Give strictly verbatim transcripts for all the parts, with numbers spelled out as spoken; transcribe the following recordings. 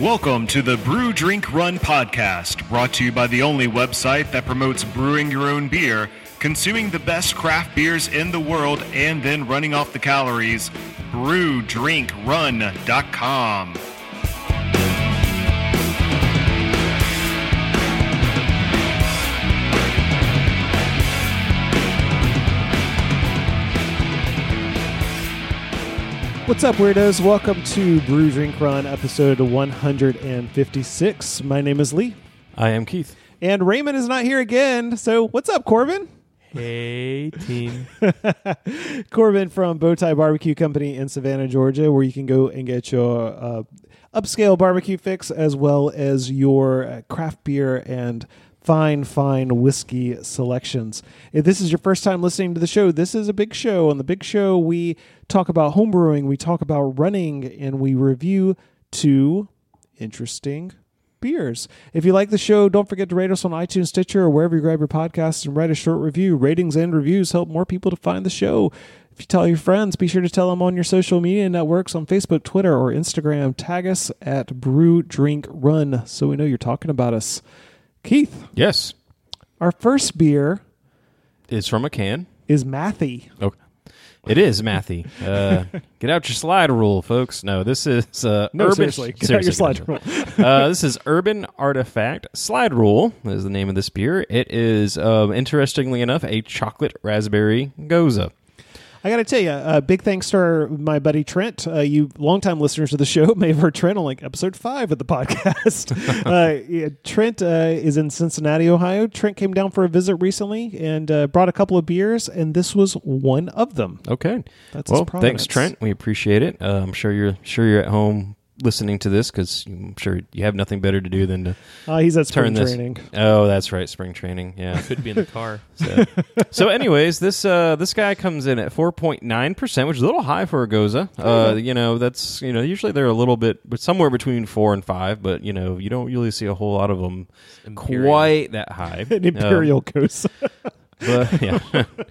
Welcome to the Brew, Drink, Run podcast, brought to you by the only website that promotes brewing your own beer, consuming the best craft beers in the world, and then running off the calories. brew drink run dot com. What's up, weirdos? Welcome to Brew, Drink, Run, episode one hundred fifty-six. My name is Lee. I am Keith. And Raymond is not here again. So what's up, Corbin? Hey, team. Corbin from Bowtie Barbecue Company in Savannah, Georgia, where you can go and get your uh, upscale barbecue fix as well as your uh, craft beer and fine, fine whiskey selections. If this is your first time listening to the show, this is a big show. On the big show, we talk about homebrewing, we talk about running, and we review two interesting beers. If you like the show, don't forget to rate us on iTunes, Stitcher, or wherever you grab your podcasts and write a short review. Ratings and reviews help more people to find the show. If you tell your friends, be sure to tell them on your social media networks on Facebook, Twitter, or Instagram. Tag us at Brew, Drink, Run so we know you're talking about us. Keith. Yes. Our first beer It's from a can. is Mathy. Okay. It is Mathy. Uh, get out your slide rule, folks. No, this is uh, No, Urban. seriously. Get out your slide get rule. uh, this is Urban Artifact Slide Rule is the name of this beer. It is, um, interestingly enough, a chocolate raspberry goza. I got to tell you, uh, big thanks to our, my buddy Trent. Uh, you longtime listeners of the show may have heard Trent on like episode five of the podcast. uh, yeah, Trent uh, is in Cincinnati, Ohio. Trent came down for a visit recently and uh, brought a couple of beers, and this was one of them. Okay. That's well, his provenance. thanks, Trent. We appreciate it. Uh, I'm sure you're sure you're at home listening to this because I'm sure you have nothing better to do than to Uh, he's at spring turn this. training. Oh, that's right, spring training. Yeah, Could be in the car. So, so anyways, this uh, this guy comes in at four point nine percent, which is a little high for a goza. Uh, you know, that's you know usually they're a little bit, but somewhere between four and five. But you know, you don't really see a whole lot of them Imperial. quite that high. An Imperial Um, Ghost. but yeah.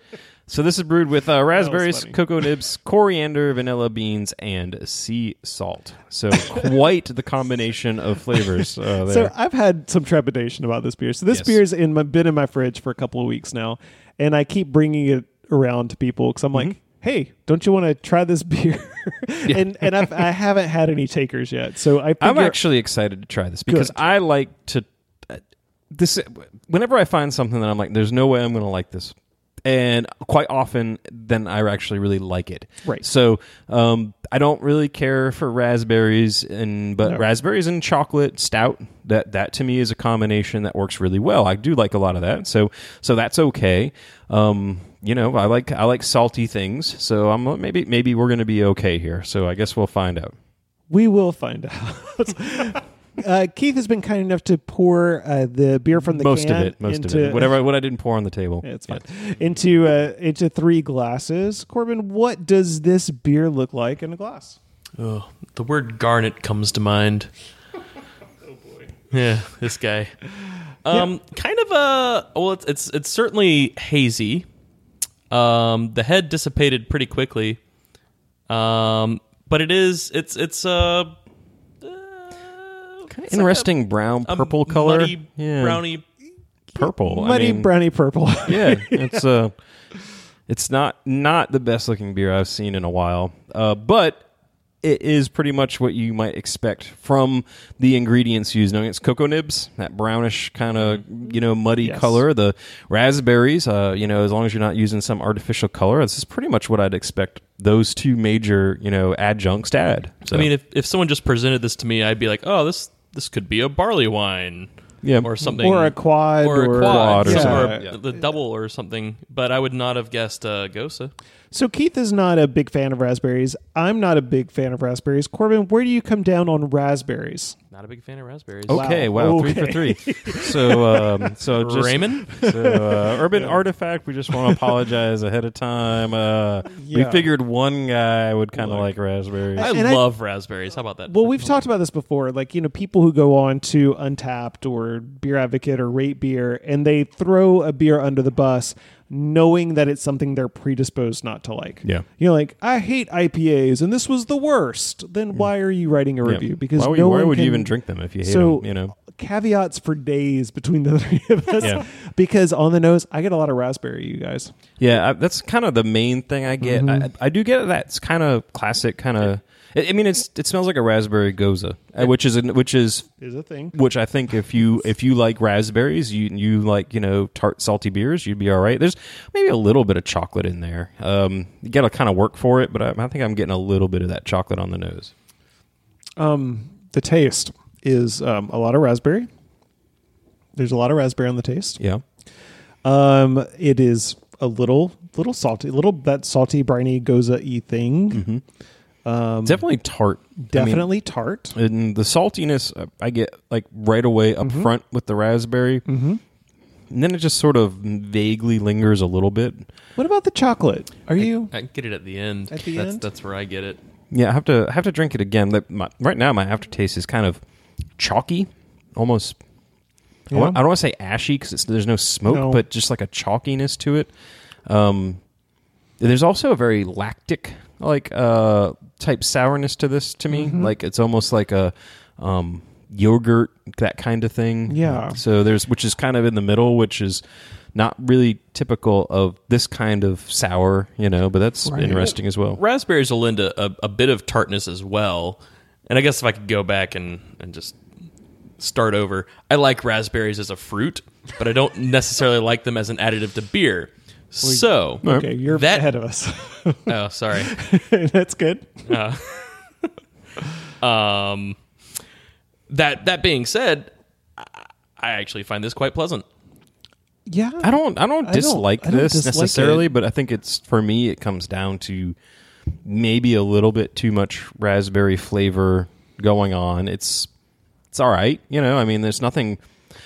So this is brewed with uh, raspberries, funny. cocoa nibs, coriander, vanilla beans, and sea salt. So quite the combination of flavors uh, there. So I've had some trepidation about this beer. So this Yes. beer's in my, been in my fridge for a couple of weeks now, and I keep bringing it around to people because I'm like, Mm-hmm. "Hey, don't you want to try this beer?" and and I've, I haven't had any takers yet. So I figure, I'm actually excited to try this because Good. I like to. Uh, this whenever I find something that I'm like, there's no way I'm going to like this. And quite often, then I actually really like it. Right. So um, I don't really care for raspberries, and but No. raspberries and chocolate stout. That that to me is a combination that works really well. I do like a lot of that. So so that's okay. Um, you know, I like I like salty things. So I'm maybe maybe we're going to be okay here. So I guess we'll find out. we will find out. Uh, Keith has been kind enough to pour uh, the beer from the most can of it, most into, of it. Whatever what I didn't pour on the table. Yeah, it's fine. Into uh, into three glasses. Corbin, what does this beer look like in a glass? Oh, the word garnet comes to mind. Oh boy. Yeah, this guy. Um, kind of a well, it's it's it's certainly hazy. Um, the head dissipated pretty quickly. Um, but it is it's it's uh, Kind of interesting brown a purple color. muddy, yeah. browny. purple. Muddy I mean, browny purple. yeah, it's uh it's not not the best looking beer I've seen in a while. Uh, but it is pretty much what you might expect from the ingredients used. Knowing it's cocoa nibs, that brownish kind of you know muddy Yes. color. The raspberries, uh, you know, as long as you're not using some artificial color, this is pretty much what I'd expect those two major you know adjuncts to add. So, I mean, if if someone just presented this to me, I'd be like, oh, this this could be a barley wine. yeah, Or something, Or a quad, or a or- quad, or yeah, something. or the double, or something. But I would not have guessed uh, Gosa. So Keith is not a big fan of raspberries. I'm not a big fan of raspberries. Corbin, where do you come down on raspberries? Not a big fan of raspberries. Okay, Wow. wow, Okay. three for three. So, um, so just Raymond? So, uh, Urban Artifact, we just want to apologize ahead of time. Uh, Yeah. We figured one guy would kind of Look. like raspberries. I And I- love raspberries. How about that? Well, we've talked about this before. Like, you know, people who go on to Untapped or Beer Advocate or Rate Beer, and they throw a beer under the bus. knowing that it's something they're predisposed not to like. Yeah. You're like, I hate I P As and this was the worst. Then why are you writing a Yeah. review? Because why would, no you, why one would can, you even drink them if you hate so them? You know, caveats for days between the three of us. Yeah. Because on the nose, I get a lot of raspberry, you guys. yeah, I, that's kind of the main thing I get. Mm-hmm. I, I do get that's kind of classic, kind of. I I mean, it's it smells like a raspberry goza, uh, which is an, which is Is a thing. which I think if you if you like raspberries, you you like you know tart salty beers, you'd be all right. There's maybe a little bit of chocolate in there. Um, you got to kind of work for it, but I, I think I'm getting a little bit of that chocolate on the nose. Um, the taste is um, a lot of raspberry. There's a lot of raspberry on the taste. Yeah, Um, it is a little little salty, little that salty briny goza-y thing. Mm-hmm. Um, definitely tart. definitely tart. I mean, and the saltiness uh, I get like right away up Mm-hmm. front with the raspberry, mm-hmm. and then it just sort of vaguely lingers a little bit. What about the chocolate? Are you? I get it at the end. At the that's, end? That's where I get it. Yeah, I have to I have to drink it again. Like, my, right now, my aftertaste is kind of chalky, almost. I, Yeah. want, I don't want to say ashy because there's no smoke, No. but just like a chalkiness to it. Um, there's also a very lactic like uh, type sourness to this to me. Mm-hmm. Like it's almost like a um, yogurt, that kind of thing. Yeah. So there's which is kind of in the middle, which is not really typical of this kind of sour, you know. But that's Right. interesting as well. Raspberries will lend a, a, a bit of tartness as well. And I guess if I could go back and, and just start over, I like raspberries as a fruit, but I don't necessarily like them as an additive to beer. So, Okay, you're that- ahead of us. oh, sorry. That's good. Uh, um, that that being said, I, I actually find this quite pleasant. Yeah. I don't I don't I don't- dislike I don't this dislike necessarily, it. but I think it's for me it comes down to maybe a little bit too much raspberry flavor going on. It's it's all right, you know. I mean, there's nothing.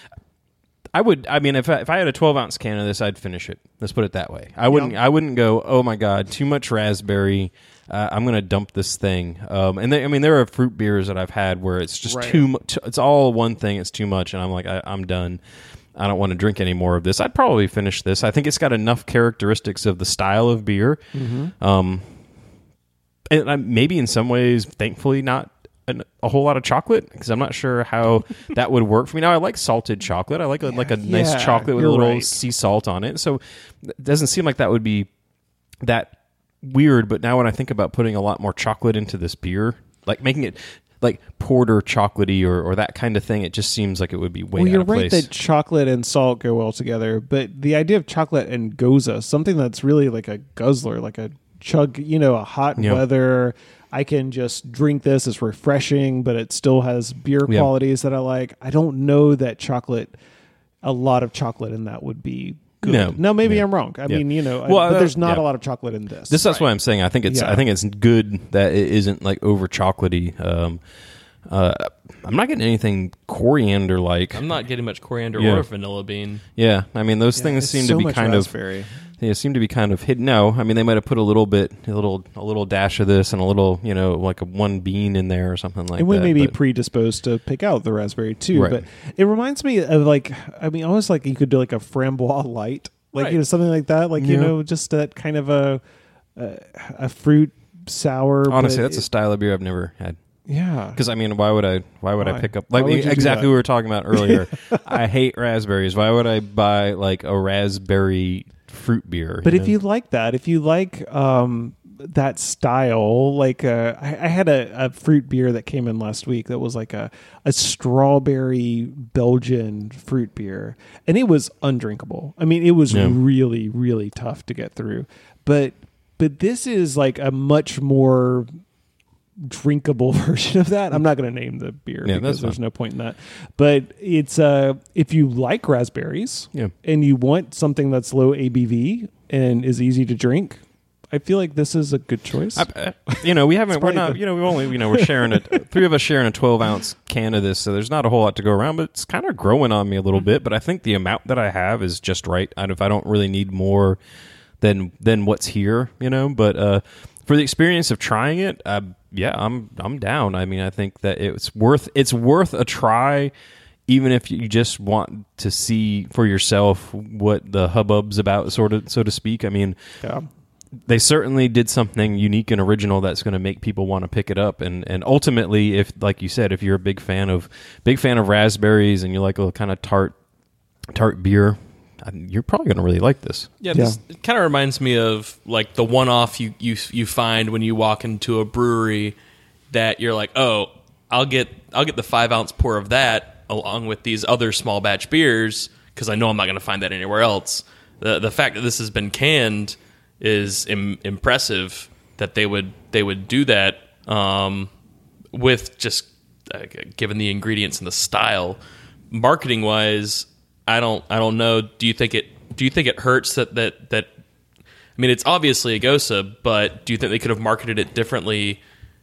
I would. I mean, if I, if I had a twelve ounce can of this, I'd finish it. Let's put it that way. I wouldn't. Yeah. I wouldn't go. Oh my god, too much raspberry. Uh, I'm going to dump this thing. Um, and they, I mean, there are fruit beers that I've had where it's just Right. too much. It's all one thing. It's too much, and I'm like, I, I'm done. I don't want to drink any more of this. I'd probably finish this. I think it's got enough characteristics of the style of beer. Mm-hmm. Um, and I, maybe in some ways, thankfully, not an, a whole lot of chocolate because I'm not sure how that would work for me. Now, I like salted chocolate. I like a, like a nice Yeah, chocolate with a you're little right. sea salt on it. So it doesn't seem like that would be that weird. But now when I think about putting a lot more chocolate into this beer, like making it like porter chocolatey or, or that kind of thing, it just seems like it would be way Well, out you're of right place. that chocolate and salt go well together, but the idea of chocolate and goza, something that's really like a guzzler, like a chug, you know, a hot Yeah. weather. I can just drink this. It's refreshing, but it still has beer Yeah. qualities that I like. I don't know that chocolate, a lot of chocolate in that would be good. No. Now, maybe Yeah. I'm wrong. I Yeah. mean, you know, I- Well, but uh, there's not yeah. a lot of chocolate in this. This that's what I'm saying. I think it's Yeah. I think it's good that it isn't like over chocolatey. Um, uh, I'm not getting anything coriander like. I'm not getting much coriander Yeah. or vanilla bean. Yeah, I mean those things It's seem so to be much kind raspberry. of they seem to be kind of hidden. No, I mean they might have put a little bit, a little, a little dash of this and a little, you know, like a one bean in there or something like and we that. may be but- predisposed to pick out the raspberry too, Right. but it reminds me of like, I mean, almost like you could do like a framboise light, like Right. you know something like that, like you Yeah. know just that kind of a a, a fruit sour. honestly, but that's a it- style of beer I've never had. yeah. Because I mean, why would I? Why would Why? I pick up Why like would you do exactly that? what we were talking about earlier? I hate raspberries. Why would I buy like a raspberry fruit beer? But if know? you like that, if you like um, that style, like uh, I, I had a, a fruit beer that came in last week that was like a, a strawberry Belgian fruit beer, and it was undrinkable. I mean, it was Yeah. really, really tough to get through. But but this is like a much more drinkable version of that. I'm not going to name the beer Yeah, because that's there's fine. no point in that. But it's uh, if you like raspberries, Yeah. and you want something that's low A B V and is easy to drink, I feel like this is a good choice. I, uh, you know, we haven't. We're probably not. the- You know, we only. You know, we're sharing a three of us sharing a twelve ounce can of this, so there's not a whole lot to go around. But it's kind of growing on me a little bit. But I think the amount that I have is just right. And if I don't really need more than than what's here, you know. But uh, for the experience of trying it, uh, yeah, I'm I'm down. I mean, I think that it's worth it's worth a try. even if you just want to see for yourself what the hubbub's about, sort of, so to speak. I mean, Yeah. they certainly did something unique and original that's going to make people want to pick it up. And, and ultimately, if, like you said, if you're a big fan of big fan of raspberries and you like a kind of tart tart beer, you're probably going to really like this. Yeah, this it kind of reminds me of like the one-off you, you you find when you walk into a brewery that you're like, oh, I'll get I'll get the five ounce pour of that along with these other small batch beers because I know I'm not going to find that anywhere else. The the fact that this has been canned is Im- impressive. That they would they would do that um, with just uh, given the ingredients and the style. Marketing wise, I don't I don't know. Do you think it do you think it hurts that that that I mean it's obviously a Gosa, but do you think they could have marketed it differently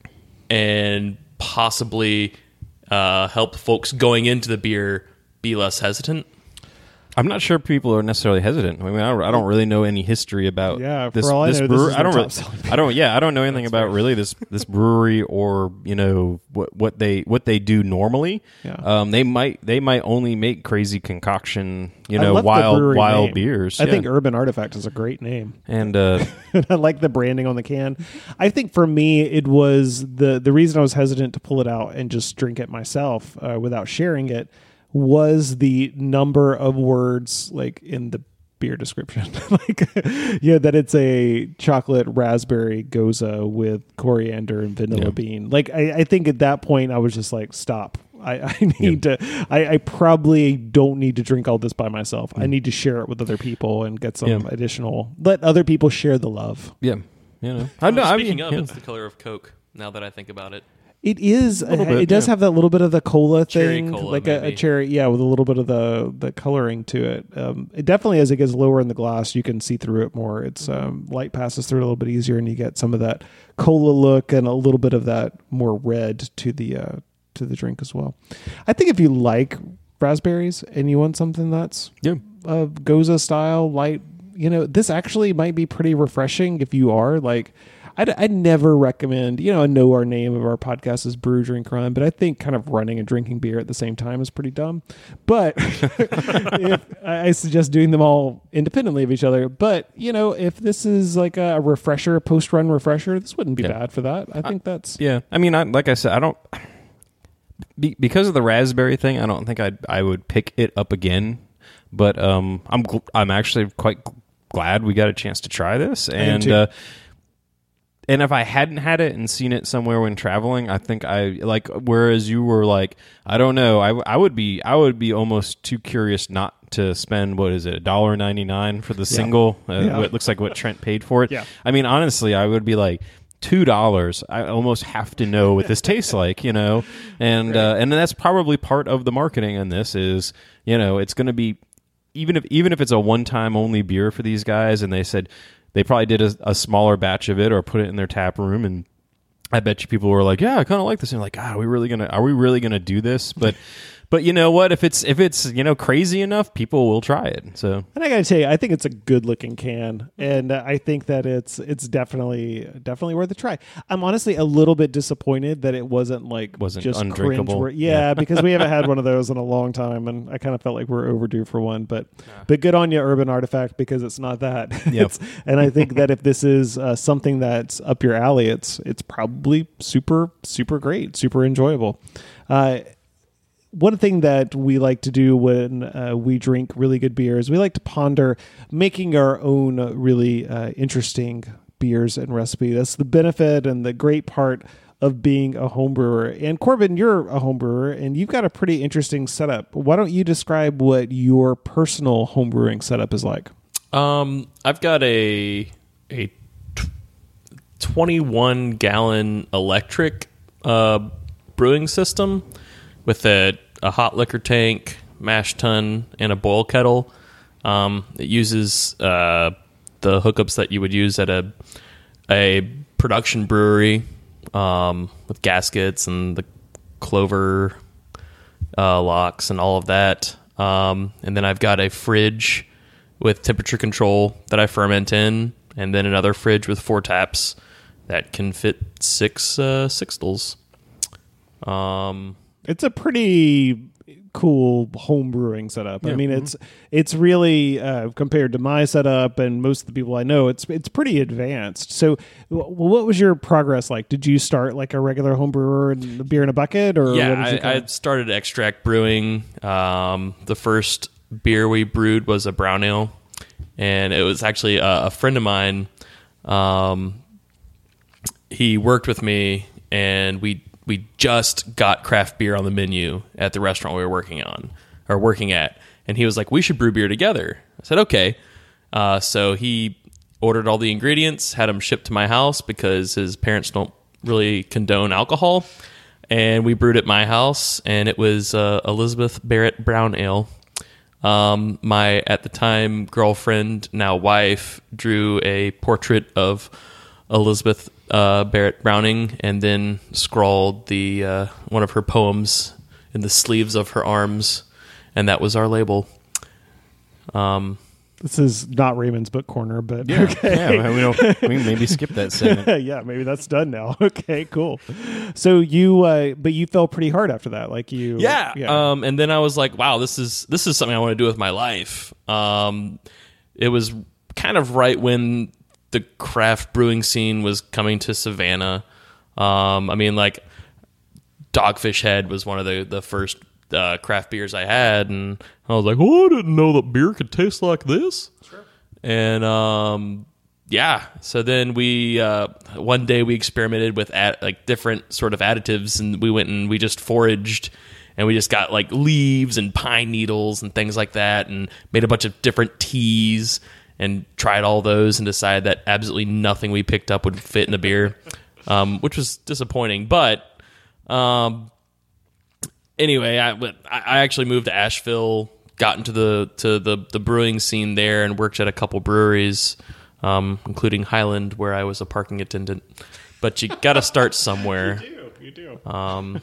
and possibly uh, help folks going into the beer be less hesitant? I'm not sure people are necessarily hesitant. I mean, I don't, I don't really know any history about Yeah, this, for all I this know, brewery. this is I don't. their Really, top-selling I don't. Yeah, I don't know anything about really this this brewery or you know what what they what they do normally. Yeah. Um, they might they might only make crazy concoction, you I know, love the wild brewery wild name. beers. I Yeah. think Urban Artifact is a great name. and uh, I like the branding on the can. I think for me, it was the the reason I was hesitant to pull it out and just drink it myself uh, without sharing it was the number of words like in the beer description. Like, yeah, that it's a chocolate raspberry goza with coriander and vanilla Yeah. bean. Like, I, I think at that point I was just like, stop. I, I need to. I, I probably don't need to drink all this by myself. I need to share it with other people and get some Yeah. additional. Let other people share the love. yeah, you know. I know. Well, I speaking mean, of, yeah. it's the color of Coke. Now that I think about it, It is. little uh, bit, it does yeah. have that little bit of the cola Cherry thing, cola, like a, a maybe. cherry. Yeah, with a little bit of the the coloring to it. Um, it definitely, as it gets lower in the glass, you can see through it more. It's um, light passes through it a little bit easier, and you get some of that cola look and a little bit of that more red to the uh, to the drink as well. I think if you like raspberries and you want something that's Yeah. uh, Goza style light, you know, this actually might be pretty refreshing if you are like. I'd, I'd never recommend, you know, I know our name of our podcast is Brew, Drink, Run, but I think kind of running and drinking beer at the same time is pretty dumb. But if, I I suggest doing them all independently of each other. But, you know, if this is like a refresher, a post-run refresher, this wouldn't be Yeah. bad for that. I think that's... Yeah, I mean, I, like I said, I don't be, because of the raspberry thing. I don't think I I would pick it up again. But um, I'm gl- I'm actually quite glad we got a chance to try this, and too. uh, and if I hadn't had it and seen it somewhere when traveling, I think I like. Whereas you were like, I don't know, I, I would be I would be almost too curious not to spend what is it a dollar ninety nine for the single. Uh, Yeah. What looks like what Trent paid for it. Yeah. I mean, honestly, I would be like. Two dollars. I almost have to know what this tastes like, you know, and uh, and that's probably part of the marketing in this. Is you know, it's going to be even if even if it's a one time only beer for these guys, and they said they probably did a, a smaller batch of it or put it in their tap room, and I bet you people were like, yeah, I kind of like this. And like, God, are we really gonna are we really gonna do this? But but you know what? If it's if it's you know crazy enough, people will try it. So. And I gotta tell you, I think it's a good looking can, and uh, I think that it's it's definitely definitely worth a try. I'm honestly a little bit disappointed that it wasn't like Wasn't just undrinkable. cringe. Yeah, Yeah. because we haven't had one of those in a long time, and I kind of felt like we're overdue for one. But but good on you, Urban Artifact, because it's not that. Yep. It's- and I think that if this is uh, something that's up your alley, it's it's probably super super great, super enjoyable. Uh, one thing that we like to do when uh, we drink really good beers, we like to ponder making our own uh, really uh, interesting beers and recipe. That's the benefit and the great part of being a home brewer. And Corbin, you're a home brewer, and you've got a pretty interesting setup. Why don't you describe what your personal home brewing setup is like? Um, I've got a a t- twenty-one gallon electric uh, brewing system with a, a hot liquor tank, mash tun, and a boil kettle. Um, it uses uh, the hookups that you would use at a a production brewery um, with gaskets and the clover uh, locks and all of that. Um, and then I've got a fridge with temperature control that I ferment in, and then another fridge with four taps that can fit six uh, sixtels. Um, It's a pretty cool home brewing setup. I mean, it's it's really uh, compared to my setup and most of the people I know, it's it's pretty advanced. So, w- what was your progress like? Did you start like a regular home brewer and beer in a bucket, or Yeah, what did you I, kind I started extract brewing. Um, the first beer we brewed was a brown ale, and it was actually a, a friend of mine. Um, he worked with me, and we we just got craft beer on the menu at the restaurant we were working on or working at, and he was like, "We should brew beer together." I said, "Okay." Uh, so he ordered all the ingredients, had them shipped to my house because his parents don't really condone alcohol, and we brewed at my house, and it was uh, Elizabeth Barrett Brown Ale. Um, my at the time girlfriend, now wife, drew a portrait of Elizabeth uh, Barrett Browning, and then scrawled the uh, one of her poems in the sleeves of her arms, and that was our label. Um, This is not Raymond's book corner, but okay. Yeah, we don't. We can maybe skip that segment. Yeah, maybe that's done now. Okay, cool. So you, uh, but you fell pretty hard after that, like you. Yeah. Um, and then I was like, wow, this is this is something I want to do with my life. Um, it was kind of right when the craft brewing scene was coming to Savannah. Um, I mean, like Dogfish Head was one of the the first uh, craft beers I had, and I was like, oh, I didn't know that beer could taste like this. Sure. And um, yeah, so then we uh, one day we experimented with ad- like different sort of additives, and we went and we just foraged, and we just got like leaves and pine needles and things like that, and made a bunch of different teas and tried all those, and decided that absolutely nothing we picked up would fit in a beer, um, which was disappointing. But um, anyway, I I actually moved to Asheville, got into the to the the brewing scene there, and worked at a couple breweries, um, including Highland, where I was a parking attendant. But you got to start somewhere. You do, you do. Um,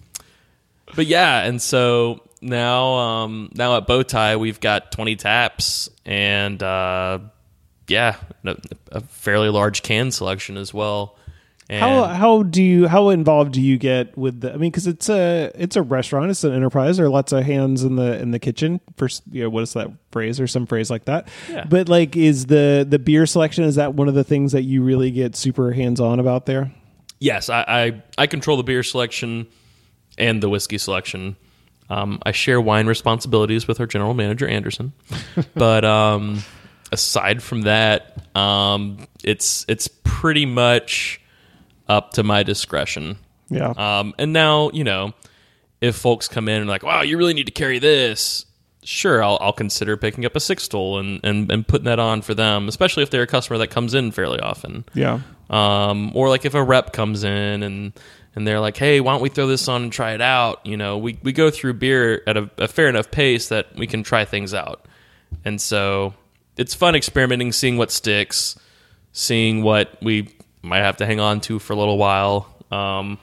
but yeah, and so now, um, now at Bowtie, we've got twenty taps, and uh, yeah, a, a fairly large can selection as well. And How how do you how involved do you get with the? I mean, because it's a it's a restaurant, it's an enterprise. There are lots of hands in the in the kitchen. For you know, what is that phrase or some phrase like that? Yeah. But like, is the the beer selection, is that one of the things that you really get super hands on about there? Yes, I, I I control the beer selection and the whiskey selection. Um, I share wine responsibilities with our general manager Anderson, but um, aside from that, um, it's it's pretty much up to my discretion. Yeah. Um, and now, you know, if folks come in and like, wow, you really need to carry this, sure, I'll, I'll consider picking up a six stool and, and, and putting that on for them, especially if they're a customer that comes in fairly often. Yeah. Um, or like if a rep comes in and, and they're like, hey, why don't we throw this on and try it out? You know, we, we go through beer at a, a fair enough pace that we can try things out. And so it's fun experimenting, seeing what sticks, seeing what we might have to hang on to for a little while. Um,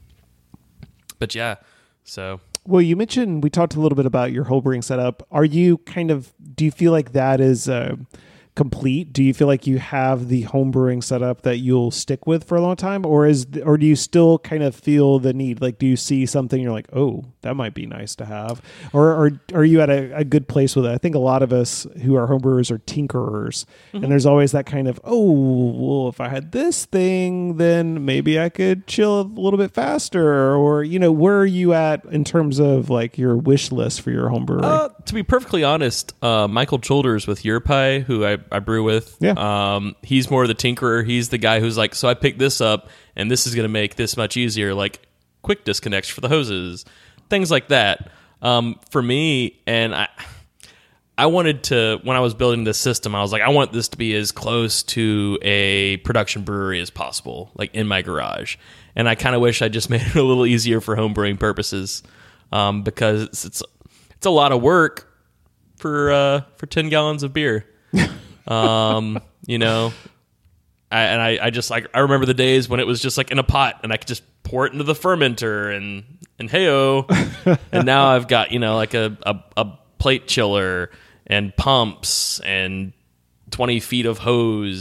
but yeah, so. Well, you mentioned, we talked a little bit about your whole brewing setup. Are you kind of, do you feel like that is uh, complete? Do you feel like you have the home brewing setup that you'll stick with for a long time? Or is, or do you still kind of feel the need? Like, do you see something you're like, oh, that might be nice to have? Or, or are you at a, a good place with it? I think a lot of us who are home brewers are tinkerers. Mm-hmm. And there's always that kind of, oh, well, if I had this thing, then maybe I could chill a little bit faster. Or, you know, where are you at in terms of like your wish list for your home brewery? Uh, to be perfectly honest, uh, Michael Childers with Your Pie, who I, I brew with, yeah. um, he's more the tinkerer. He's the guy who's like, so I picked this up, and this is going to make this much easier, like quick disconnects for the hoses, things like that. Um, for me, and I, I wanted to, when I was building this system, I was like, I want this to be as close to a production brewery as possible, like in my garage. And I kind of wish I just made it a little easier for home brewing purposes, um, because it's, it's it's a lot of work for uh, for ten gallons of beer. um, you know, I, and I, I just like I remember the days when it was just like in a pot, and I could just pour it into the fermenter, and and heyo, and now I've got, you know, like a, a a plate chiller and pumps and twenty feet of hose.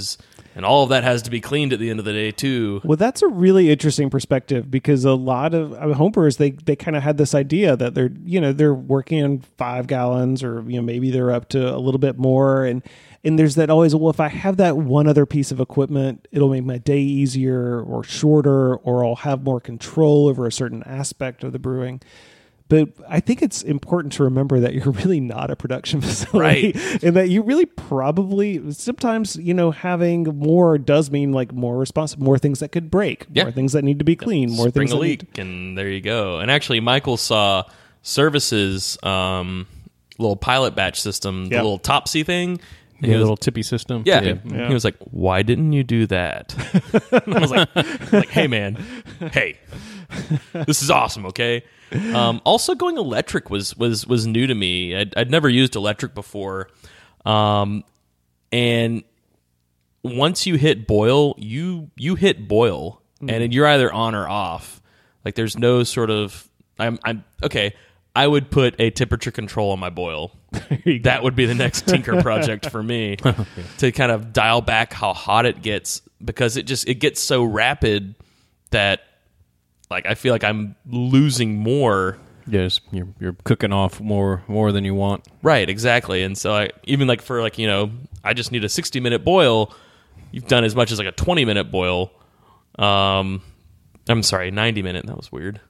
And all of that has to be cleaned at the end of the day, too. Well, that's a really interesting perspective because a lot of I mean, homebrewers, they they kind of had this idea that they're, you know, they're working on five gallons or, you know, maybe they're up to a little bit more. And, and there's that always, well, if I have that one other piece of equipment, it'll make my day easier or shorter, or I'll have more control over a certain aspect of the brewing. But I think it's important to remember that you're really not a production facility, right? And that you really probably sometimes, you know, having more does mean like more responsive, more things that could break, yeah. more things that need to be cleaned, more Spring things a that leak, need to... and there you go. And actually, Michael saw Services um, little pilot batch system, the Yep. little Topsy thing. The He was- little tippy system. Yeah. yeah. Yeah. He was like, "Why didn't you do that?" I was like, like, "Hey, man, hey, this is awesome." Okay. Um, also, going electric was was was new to me. I'd, I'd never used electric before, um, and once you hit boil, you you hit boil, mm. and you're either on or off. Like, there's no sort of I'm I'm okay. I would put a temperature control on my boil. That would be the next Tinker project for me to kind of dial back how hot it gets, because it just it gets so rapid that like I feel like I'm losing more. Yes, you're you're cooking off more more than you want. Right, exactly. And so I even like for like, you know, I just need a sixty minute boil. You've done as much as like a twenty minute boil. Um I'm sorry, ninety minute. That was weird.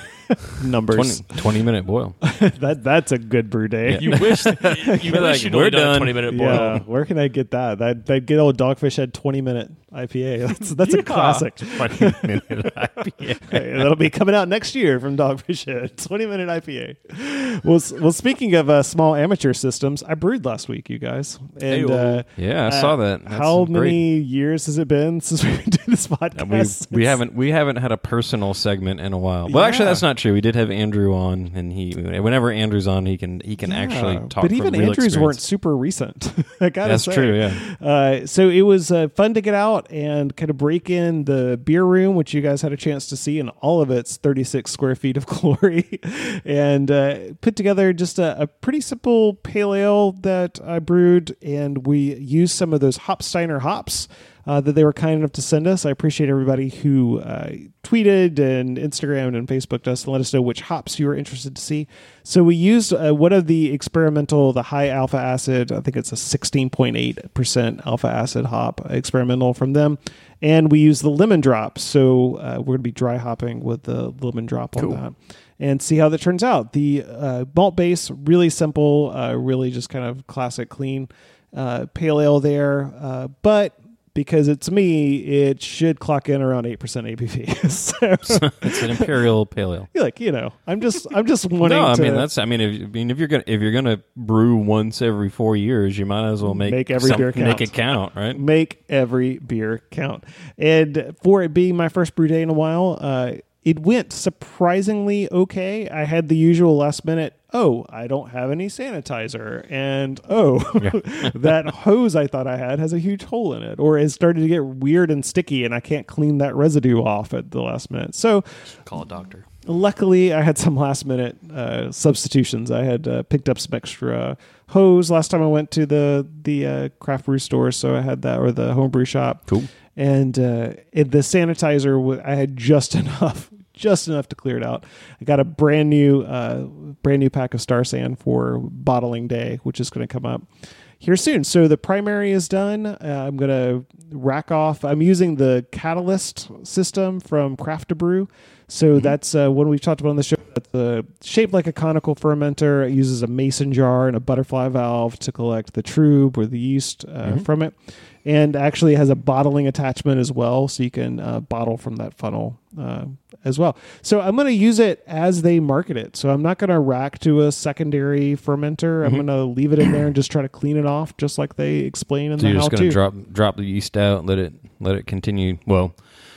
Numbers. twenty, twenty minute boil. that That's a good brew day. You wish that, you wish like, you'd we're only done a done. twenty minute boil. Yeah, where can I get that? That that good old Dogfish Head twenty minute I P A. That's that's a classic. twenty minute I P A. Okay, that'll be coming out next year from Dogfish Head. twenty minute I P A. Well, s- well. Speaking of uh, small amateur systems, I brewed last week, you guys. And Hey-o. uh, Yeah, I saw that. That's how great. many years has it been since we've been doing this podcast? We, we haven't we haven't had a personal segment in a while. Well, actually, Yeah. that's not true. We did have Andrew on, and he whenever Andrew's on, he can he can Yeah, actually talk. But from even real Andrews experience. weren't super recent. I gotta That's say. true. Yeah. Uh, so it was uh, fun to get out and kind of break in the beer room, which you guys had a chance to see in all of its thirty-six square feet of glory, and uh, put together just a, a pretty simple pale ale that I brewed, and we used some of those Hopsteiner hops uh, that they were kind enough to send us. I appreciate everybody who uh, tweeted and Instagrammed and Facebooked us and let us know which hops you were interested to see. So we used uh, one of the experimental, the high alpha acid, I think it's a sixteen point eight percent alpha acid hop experimental from them. And we used the lemon drop. So uh, we're going to be dry hopping with the lemon drop Cool. on that and see how that turns out. The uh, malt base, really simple, uh, really just kind of classic, clean uh, pale ale there. Uh, but because it's me, it should clock in around eight percent A B V. So, It's an imperial pale ale. like, you know, I'm just, I'm just wanting No, I to mean that's. I mean, if, I mean, if you're gonna if you're gonna brew once every four years, you might as well make Make every some- beer count. make it count, right? make every beer count. And for it being my first brew day in a while, uh, it went surprisingly okay. I had the usual last minute, oh, I don't have any sanitizer. And oh, that hose I thought I had has a huge hole in it, or it started to get weird and sticky and I can't clean that residue off at the last minute. So Call a doctor. luckily, I had some last minute uh, substitutions. I had uh, picked up some extra hose last time I went to the the uh, craft brew store, so I had that, or the homebrew shop. Cool. And uh, it, the sanitizer, w- I had just enough, just enough to clear it out. I got a brand new, uh, brand new pack of Star San for bottling day, which is going to come up here soon. So the primary is done. Uh, I'm going to rack off. I'm using the Catalyst system from Craft to Brew. So that's uh, one we've talked about on the show. It's uh, shaped like a conical fermenter. It uses a mason jar and a butterfly valve to collect the trub or the yeast uh, Mm-hmm. from it. And actually has a bottling attachment as well, so you can uh, bottle from that funnel uh, as well. So I'm going to use it as they market it. So I'm not going to rack to a secondary fermenter. I'm Mm-hmm. going to leave it in there and just try to clean it off, just like they explain in So the you're just how-to. gonna drop drop the yeast out, let it let it continue. Well,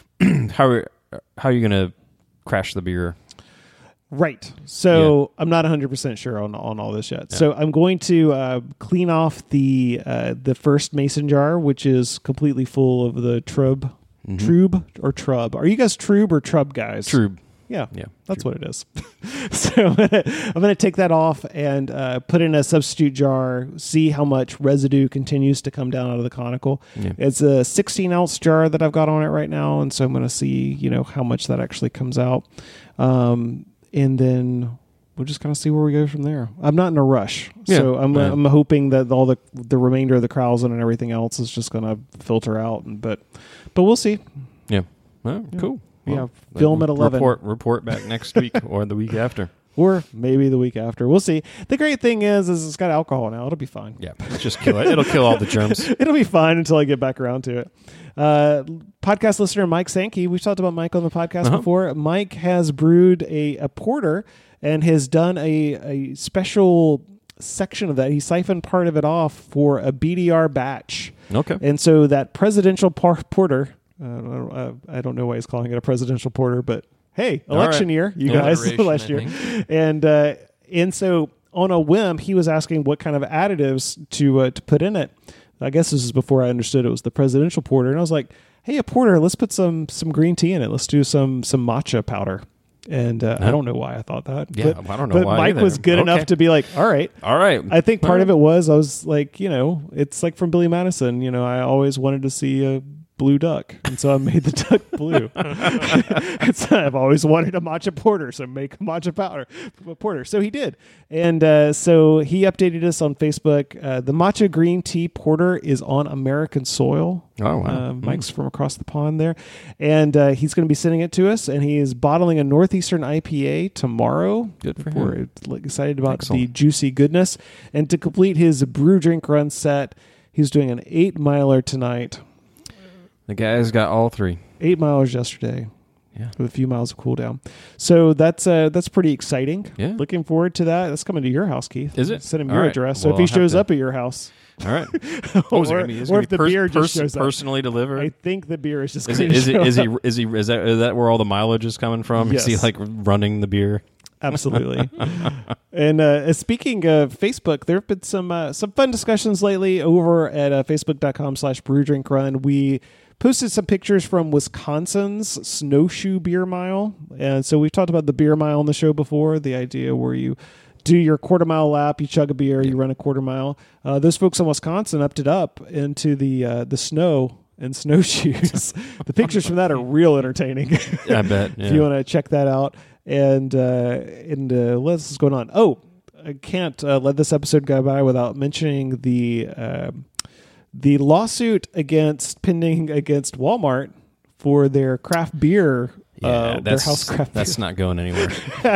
how are how are you gonna crash the beer? Right. So I'm not one hundred percent sure on, on all this yet. So I'm going to uh, clean off the uh, the first mason jar, which is completely full of the trub. Mm-hmm. Trub or trub? Are you guys trub or trub guys? Trub. Yeah, Yeah, that's what it is. So I'm gonna, I'm gonna take that off and uh, put in a substitute jar. See how much residue continues to come down out of the conical. Yeah. It's a sixteen ounce jar that I've got on it right now, and so I'm gonna see you know how much that actually comes out, um, and then we'll just kind of see where we go from there. I'm not in a rush, Yeah, so I'm right. I'm hoping that all the the remainder of the krausen and everything else is just gonna filter out, but but we'll see. Yeah. Well, cool. Yeah, Well, film at eleven. Report, report back next week or the week after. Or maybe the week after. We'll see. The great thing is, is it's got alcohol now. It'll be fine. Yeah, let's just kill it. It'll kill all the germs. It'll be fine until I get back around to it. Uh, podcast listener Mike Sankey. We've talked about Mike on the podcast Uh-huh. before. Mike has brewed a, a porter and has done a, a special section of that. He siphoned part of it off for a B D R batch. Okay. And so that presidential par- porter, uh, I don't- uh, I don't know why he's calling it a presidential porter, but hey, All election right. year, you Yeah. guys, Alliteration, last I year. think. And uh, and so on a whim, he was asking what kind of additives to uh, to put in it. I guess this is before I understood it was the presidential porter, and I was like, "Hey, a porter, let's put some some green tea in it. Let's do some some matcha powder." And uh, I don't know why I thought that. Yeah, but, I don't know but why Mike either. was good Okay. enough to be like, "All right." All right. I think part of it was I was like, you know, it's like from Billy Madison. You know, I always wanted to see a blue duck, and so I made the duck blue. It's, I've always wanted a matcha porter, so make a matcha powder porter. So he did, and uh, so he updated us on Facebook. Uh, the matcha green tea porter is on American soil. Oh, wow. Uh, Mike's from across the pond there, and uh, he's going to be sending it to us. And he is bottling a Northeastern I P A tomorrow. Good for We're him. like, excited about Excellent. the juicy goodness. And to complete his brew drink run set, he's doing an eight miler tonight. The guy's got all three. Eight miles yesterday. Yeah. With a few miles of cool down. So that's uh, that's pretty exciting. Yeah. Looking forward to that. That's coming to your house, Keith. Is it? Send him All your right. address. So Well, if he I'll have shows to- up at your house. All right. Oh, is it or gonna be, is it or gonna if be the pers- beer just pers- shows up. personally delivered? I think the beer is just Is going it, to is, it, show is he up. is he is that is that where all the mileage is coming from? Is he Yes. like running the beer? Absolutely. And uh, speaking of Facebook, there have been some uh, some fun discussions lately over at uh, facebook.com slash brew drink run. We posted some pictures from Wisconsin's Snowshoe Beer Mile. And so we've talked about the beer mile on the show before, the idea where you do your quarter mile lap, you chug a beer, you run a quarter mile. Uh, those folks in Wisconsin upped it up into the uh, the snow and snowshoes. The pictures from that are real entertaining. Yeah, I bet. If you want to check that out. And uh, and uh, what else is going on? Oh, I can't uh, let this episode go by without mentioning the uh, the lawsuit against pending against Walmart for their craft beer. yeah, uh, their that's house craft that's beer. not going anywhere.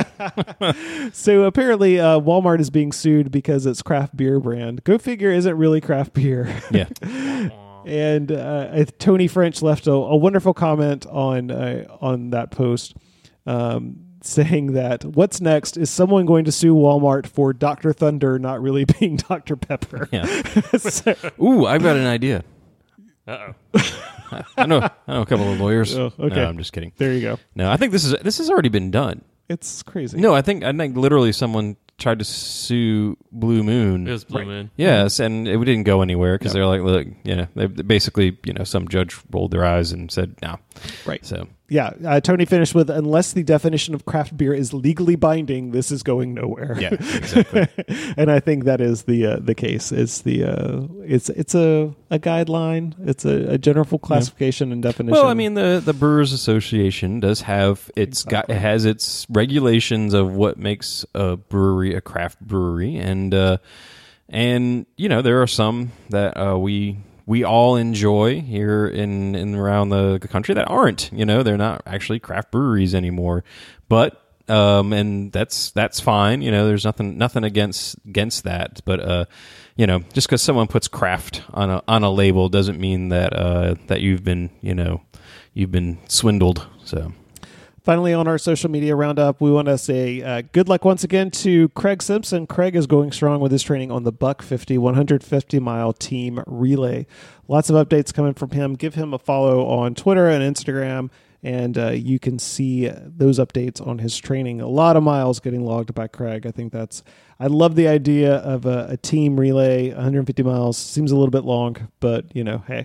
So apparently, uh, Walmart is being sued because its craft beer brand. Go figure, isn't really craft beer. Yeah. And uh, Tony French left a, a wonderful comment on uh, on that post, um, saying that what's next is someone going to sue Walmart for Doctor Thunder not really being Doctor Pepper. Yeah. So- Ooh, I've got an idea. Uh-oh. I know. I know a couple of lawyers. Oh, okay. No, I'm just kidding. there you go. No, I think this is this has already been done. It's crazy. No, I think I think literally someone tried to sue Blue Moon. It was Blue Moon. Yes, and it didn't go anywhere because they're like, look, you know, they basically, you know, some judge rolled their eyes and said, no. Right. So, Yeah. Uh, Tony finished with, unless the definition of craft beer is legally binding, this is going nowhere. yeah, exactly. And I think that is the uh, the case. It's the uh, it's it's a, a guideline. It's a, a general classification and definition. Well, I mean, the the Brewers Association does have its got it has its regulations of what makes a brewery a craft brewery, and uh, and you know there are some that uh, we we all enjoy here in in around the, the country that aren't. You know, they're not actually craft breweries anymore, but. Um, and that's that's fine. You know, there's nothing nothing against against that. But uh, you know, just because someone puts craft on a on a label doesn't mean that uh, that you've been you know you've been swindled. So Finally, on our social media roundup, we want to say uh, good luck once again to Craig Simpson. Craig is going strong with his training on the Buck fifty, one hundred fifty mile team relay. Lots of updates coming from him. Give him a follow on Twitter and Instagram, and uh, you can see those updates on his training. A lot of miles getting logged by Craig. I think that's, I love the idea of a, a team relay. one hundred fifty miles seems a little bit long, but you know, hey.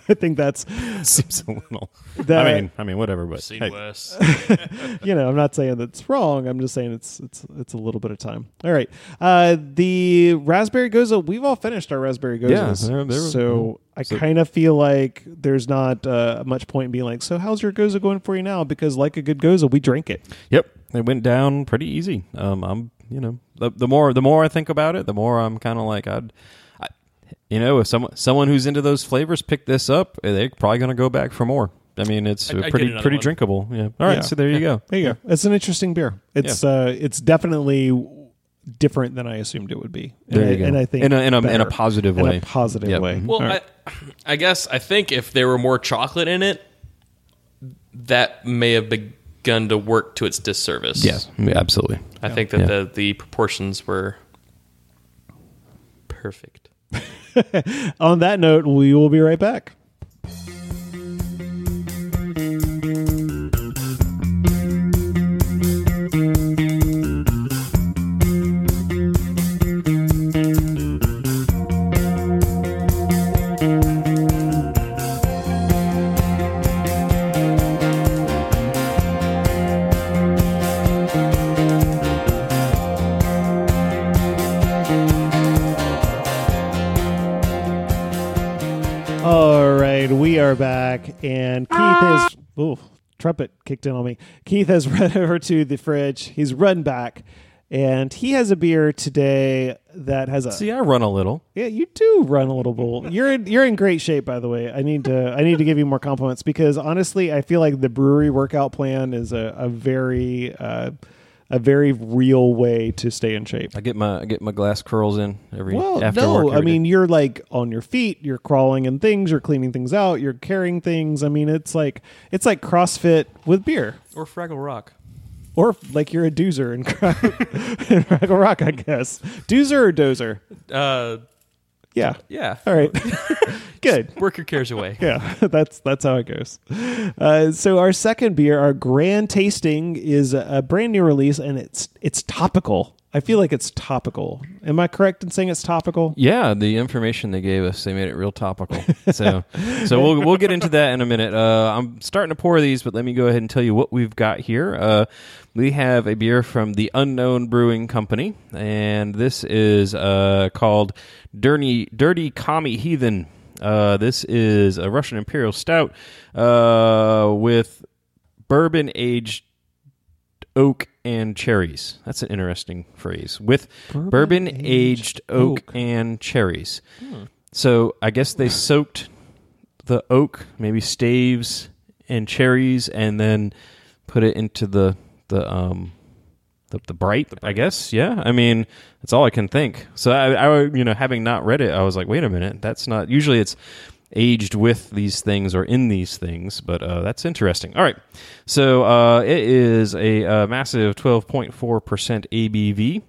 I think that's Seems a little. that, I mean, I mean, whatever. But Seen hey, worse. you know, I'm not saying that's wrong. I'm just saying it's it's it's a little bit of time. All right. Uh, the Raspberry Goza, we've all finished our Raspberry Gozas. Yeah, they're- they're- so I so- kind of feel like there's not uh, much point in being like, so how's your Goza going for you now? Because like a good Goza, we drink it. yep, it went down pretty easy. Um, I'm, you know, the, the more the more I think about it, the more I'm kind of like, I'd, I, you know, if someone someone who's into those flavors picked this up, they're probably going to go back for more. I mean, it's I- uh, I'd get pretty another pretty one. drinkable. Yeah. All right. Yeah. So there you go. There you go. It's an interesting beer. It's uh, it's definitely different than I assumed it would be. And There I, you go. And I think in a in a, in a better. positive in way. a positive Yep. way. Well, All right. I, I guess I think if there were more chocolate in it, that may have begun to work to its disservice. Yes, yeah, absolutely. I think that Yeah. the, the proportions were perfect. On that note, we will be right back. All right, we are back, and Keith has ooh, trumpet kicked in on me. Keith has run over to the fridge. He's run back, and he has a beer today that has a. See, I run a little. Yeah, you do run a little bull. You're in, you're in great shape, by the way. I need to I need to give you more compliments because honestly, I feel like the brewery workout plan is a a very uh, a very real way to stay in shape. I get my I get my glass curls in every Well, after no, work. I every mean day. you're like on your feet, you're crawling in things, you're cleaning things out, you're carrying things. I mean, it's like it's like CrossFit with beer, Or Fraggle Rock. or like you're a doozer in, Cra- in Fraggle Rock, I guess. Doozer or dozer? Uh, Yeah. yeah. All right. Good. Work your cares away. Yeah, that's that's how it goes. Uh, so our second beer, our Grand Tasting, is a, a brand new release, and it's it's topical. I feel like it's topical. Am I correct in saying it's topical? Yeah, the information they gave us, they made it real topical. So, so we'll we'll get into that in a minute. Uh, I'm starting to pour these, but let me go ahead and tell you what we've got here. Uh, we have a beer from the Unknown Brewing Company, and this is uh, called Dirty Dirty Commie Heathen. Uh, this is a Russian Imperial Stout uh, with bourbon aged oak and cherries. That's an interesting phrase. With bourbon aged oak, oak. and cherries. So I guess they soaked the oak, maybe staves and cherries, and then put it into the the um the, the bright. I guess. Yeah. I mean, that's all I can think. So I, I, you know, having not read it, I was like, wait a minute, that's not. Usually, it's aged with these things or in these things, but uh, that's interesting. All right, so uh, it is a, uh massive twelve point four percent A B V.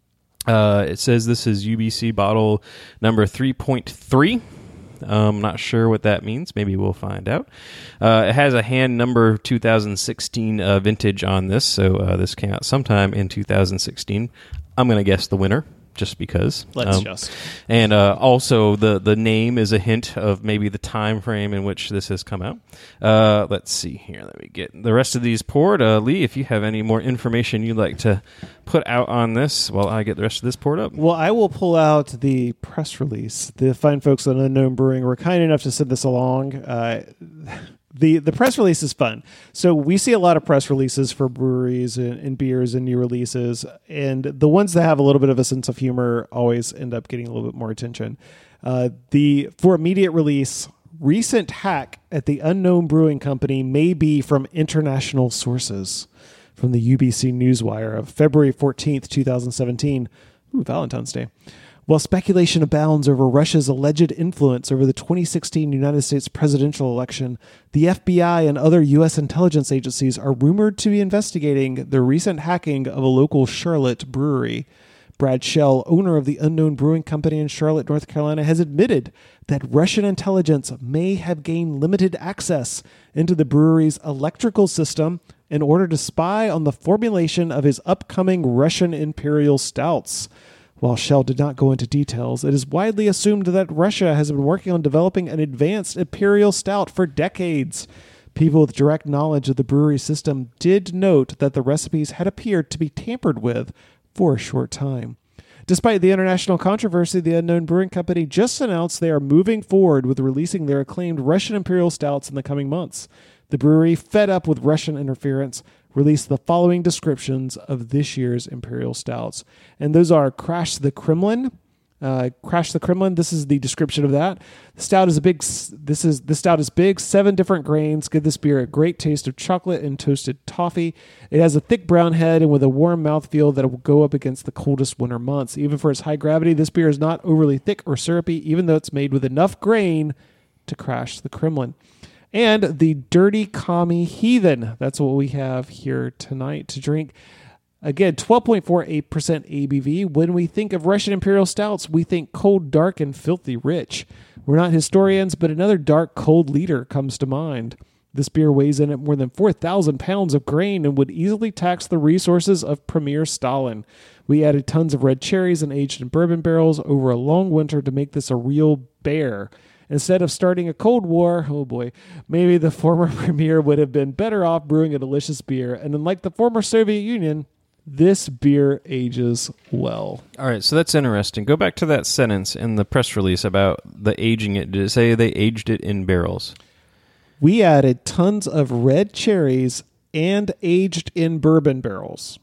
Uh, it says this is U B C bottle number three point three. I'm not sure what that means. Maybe we'll find out. Uh, it has a hand number two thousand sixteen uh, vintage on this, so uh, this came out sometime in two thousand sixteen. I'm going to guess the winner, just because. Let's Um, just. And uh, also, the, the name is a hint of maybe the time frame in which this has come out. Uh, let's see here. Let me get the rest of these poured. Uh, Lee, if you have any more information you'd like to put out on this while I get the rest of this poured up. Well, I will pull out the press release. The fine folks at Unknown Brewing were kind enough to send this along. Uh, the The press release is fun. So we see a lot of press releases for breweries and, and beers and new releases, and the ones that have a little bit of a sense of humor always end up getting a little bit more attention. Uh, the for immediate release, recent hack at the Unknown Brewing Company may be from international sources. From the U B C Newswire of February fourteenth, twenty seventeen. Ooh, Valentine's Day. While speculation abounds over Russia's alleged influence over the twenty sixteen United States presidential election, the F B I and other U S intelligence agencies are rumored to be investigating the recent hacking of a local Charlotte brewery. Brad Shell, owner of the Unknown Brewing Company in Charlotte, North Carolina, has admitted that Russian intelligence may have gained limited access into the brewery's electrical system in order to spy on the formulation of his upcoming Russian Imperial Stouts. While Shell did not go into details, it is widely assumed that Russia has been working on developing an advanced imperial stout for decades. People with direct knowledge of the brewery system did note that the recipes had appeared to be tampered with for a short time. Despite the international controversy, the Unknown Brewing Company just announced they are moving forward with releasing their acclaimed Russian imperial stouts in the coming months. The brewery, fed up with Russian interference, released the following descriptions of this year's imperial stouts. And those are Crash the Kremlin. Uh, Crash the Kremlin. This is the description of that. The stout is a big. This is the stout is big. Seven different grains give this beer a great taste of chocolate and toasted toffee. It has a thick brown head and with a warm mouthfeel that will go up against the coldest winter months. Even for its high gravity, this beer is not overly thick or syrupy, even though it's made with enough grain to crash the Kremlin. And the Dirty Commie Heathen. That's what we have here tonight to drink. Again, twelve point four eight percent A B V. When we think of Russian Imperial Stouts, we think cold, dark, and filthy rich. We're not historians, but another dark, cold leader comes to mind. This beer weighs in at more than four thousand pounds of grain and would easily tax the resources of Premier Stalin. We added tons of red cherries and aged in bourbon barrels over a long winter to make this a real bear. Instead of starting a Cold War, oh boy, maybe the former premier would have been better off brewing a delicious beer. And unlike the former Soviet Union, this beer ages well. All right, so that's interesting. Go back to that sentence in the press release about the aging it. Did it say they aged it in barrels? We added tons of red cherries and aged in bourbon barrels.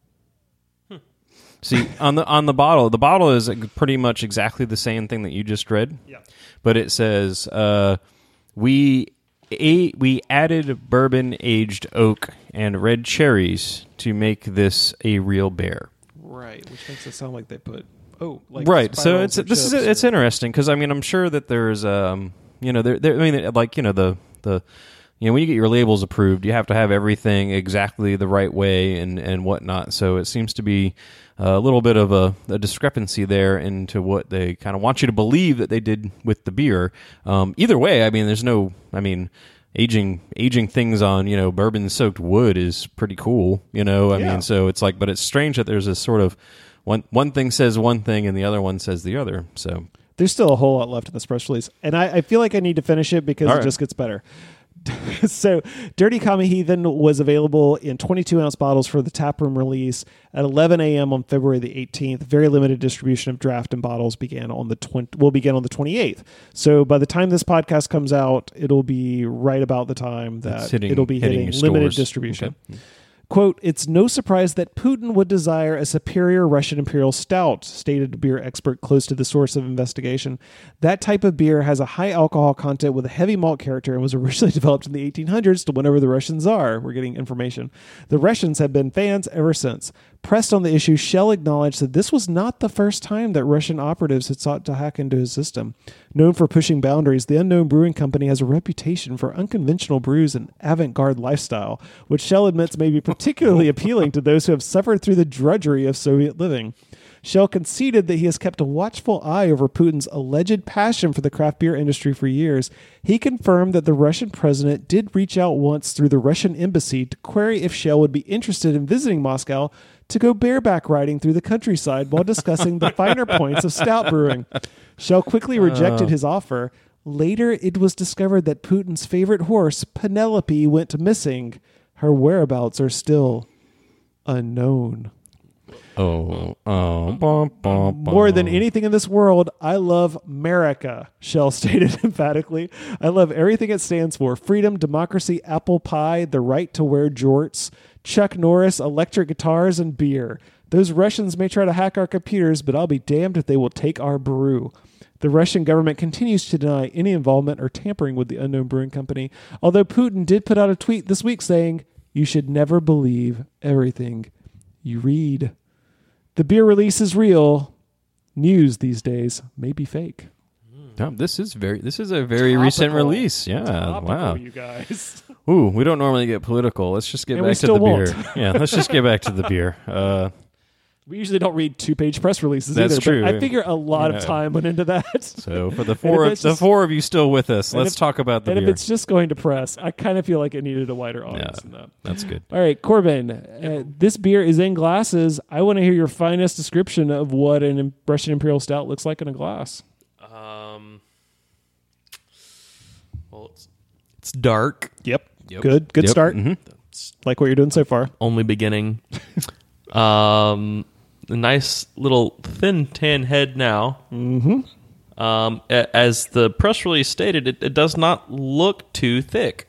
See, on the on the bottle, the bottle is pretty much exactly the same thing that you just read. Yeah. But it says uh, we a, we added bourbon aged oak and red cherries to make this a real bear. Right, which makes it sound like they put oh like right. So it's or this is chips it's or- interesting because I mean I'm sure that there's um you know there, there I mean like you know the the. You know, when you get your labels approved, you have to have everything exactly the right way and, and whatnot. So it seems to be a little bit of a, a discrepancy there into what they kind of want you to believe that they did with the beer. Um, either way, I mean, there's no, I mean, aging aging things on, you know, bourbon-soaked wood is pretty cool, you know? I Yeah. mean, so it's like, but it's strange that there's this sort of, one one thing says one thing and the other one says the other, so. There's still a whole lot left in this press release, and I, I feel like I need to finish it because All it right. just gets better. So, Dirty Commie Heathen was available in twenty-two ounce bottles for the taproom release at eleven a.m. on February the eighteenth. Very limited distribution of draft and bottles began on the twenty will begin on the twenty-eighth. So, by the time this podcast comes out, it'll be right about the time that It's hitting- it'll be hitting hitting, your limited stores. distribution. Okay. Quote, it's no surprise that Putin would desire a superior Russian Imperial Stout, stated a beer expert close to the source of investigation. That type of beer has a high alcohol content with a heavy malt character and was originally developed in the eighteen hundreds to win over the Russian Tsar. We're getting information. The Russians have been fans ever since. Pressed on the issue, Shell acknowledged that this was not the first time that Russian operatives had sought to hack into his system. Known for pushing boundaries, the Unknown Brewing Company has a reputation for unconventional brews and avant-garde lifestyle, which Shell admits may be particularly appealing to those who have suffered through the drudgery of Soviet living. Shell conceded that he has kept a watchful eye over Putin's alleged passion for the craft beer industry for years. He confirmed that the Russian president did reach out once through the Russian embassy to query if Shell would be interested in visiting Moscow to go bareback riding through the countryside while discussing the finer points of stout brewing. Shell quickly rejected his offer. Later, it was discovered that Putin's favorite horse, Penelope, went missing. Her whereabouts are still unknown. Oh, oh, bum, bum, More than bum. anything in this world, I love America, Shell stated emphatically. I love everything it stands for. Freedom, democracy, apple pie, the right to wear jorts, Chuck Norris, electric guitars, and beer. Those Russians may try to hack our computers, but I'll be damned if they will take our brew. The Russian government continues to deny any involvement or tampering with the Unknown Brewing Company, although Putin did put out a tweet this week saying, "You should never believe everything you read." The beer release is real. News these days may be fake. Tom, this is very. This is a very Topical. recent release. Yeah. Topical, Wow. you guys. Ooh, we don't normally get political. Let's just get And we back to still the beer. won't. Yeah, let's just get back to the beer. Uh, We usually don't read two-page press releases That's either. true. But I figure a lot Yeah. of time went into that. So for the four, of, it's the just- four of you still with us, and let's if- talk about the and beer. if it's just going to press, I kind of feel like it needed a wider audience Yeah. than that. That's good. All right, Corbin, uh, this beer is in glasses. I want to hear your finest description of what an Russian Imperial Stout looks like in a glass. Um, well, it's, it's dark. Yep. Yep. Good. Good Yep. start. Mhm. Like what you're doing so far. Only beginning. um, a nice little thin tan head now. Mm-hmm. Um, a- as the press release stated, it, it does not look too thick.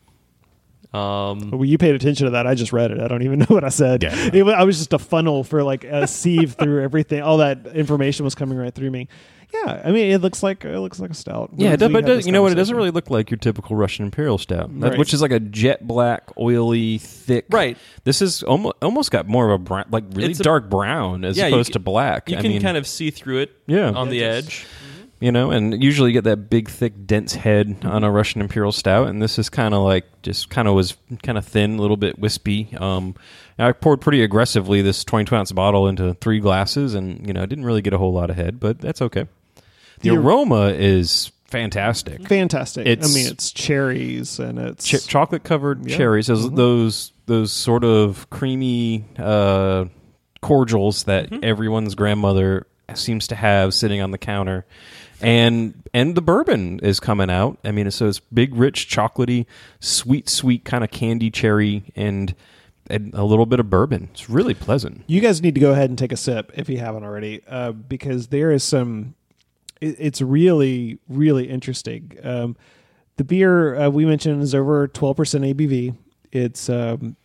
Um, Well, you paid attention to that. I just read it. I don't even know what I said. Yeah. It wa- I was just a funnel for like a sieve through everything. All that information was coming right through me. Yeah, I mean, it looks like it looks like a stout. Yeah, it does, We but had it does, this you know what? It doesn't conversation. really look like your typical Russian Imperial Stout, that- Right. which is like a jet black, oily, thick. Right. This is almost almost got more of a brown, like really It's a- dark brown as Yeah, you opposed ca- to black. you I can mean, kind of see through it Yeah. on the Edges. edge. you know, and usually you get that big, thick, dense head on a Russian Imperial Stout, and this is kind of like just kind of was kind of thin, a little bit wispy. Um, I poured pretty aggressively this twenty-two ounce bottle into three glasses, and you know, I didn't really get a whole lot of head, but that's okay. The The- aroma is fantastic. Fantastic. It's- I mean, it's cherries and it's Ch- chocolate covered Yeah. cherries, those, Mhm. those those sort of creamy uh, cordials that everyone's grandmother seems to have sitting on the counter, and and the bourbon is coming out. I mean, so it's big, rich, chocolatey, sweet, sweet kind of candy cherry, and, and a little bit of bourbon. It's really pleasant. You guys need to go ahead and take a sip if you haven't already, uh, because there is some. It, it's really, really interesting. Um, the beer uh, we mentioned is over twelve percent A B V. It's, um,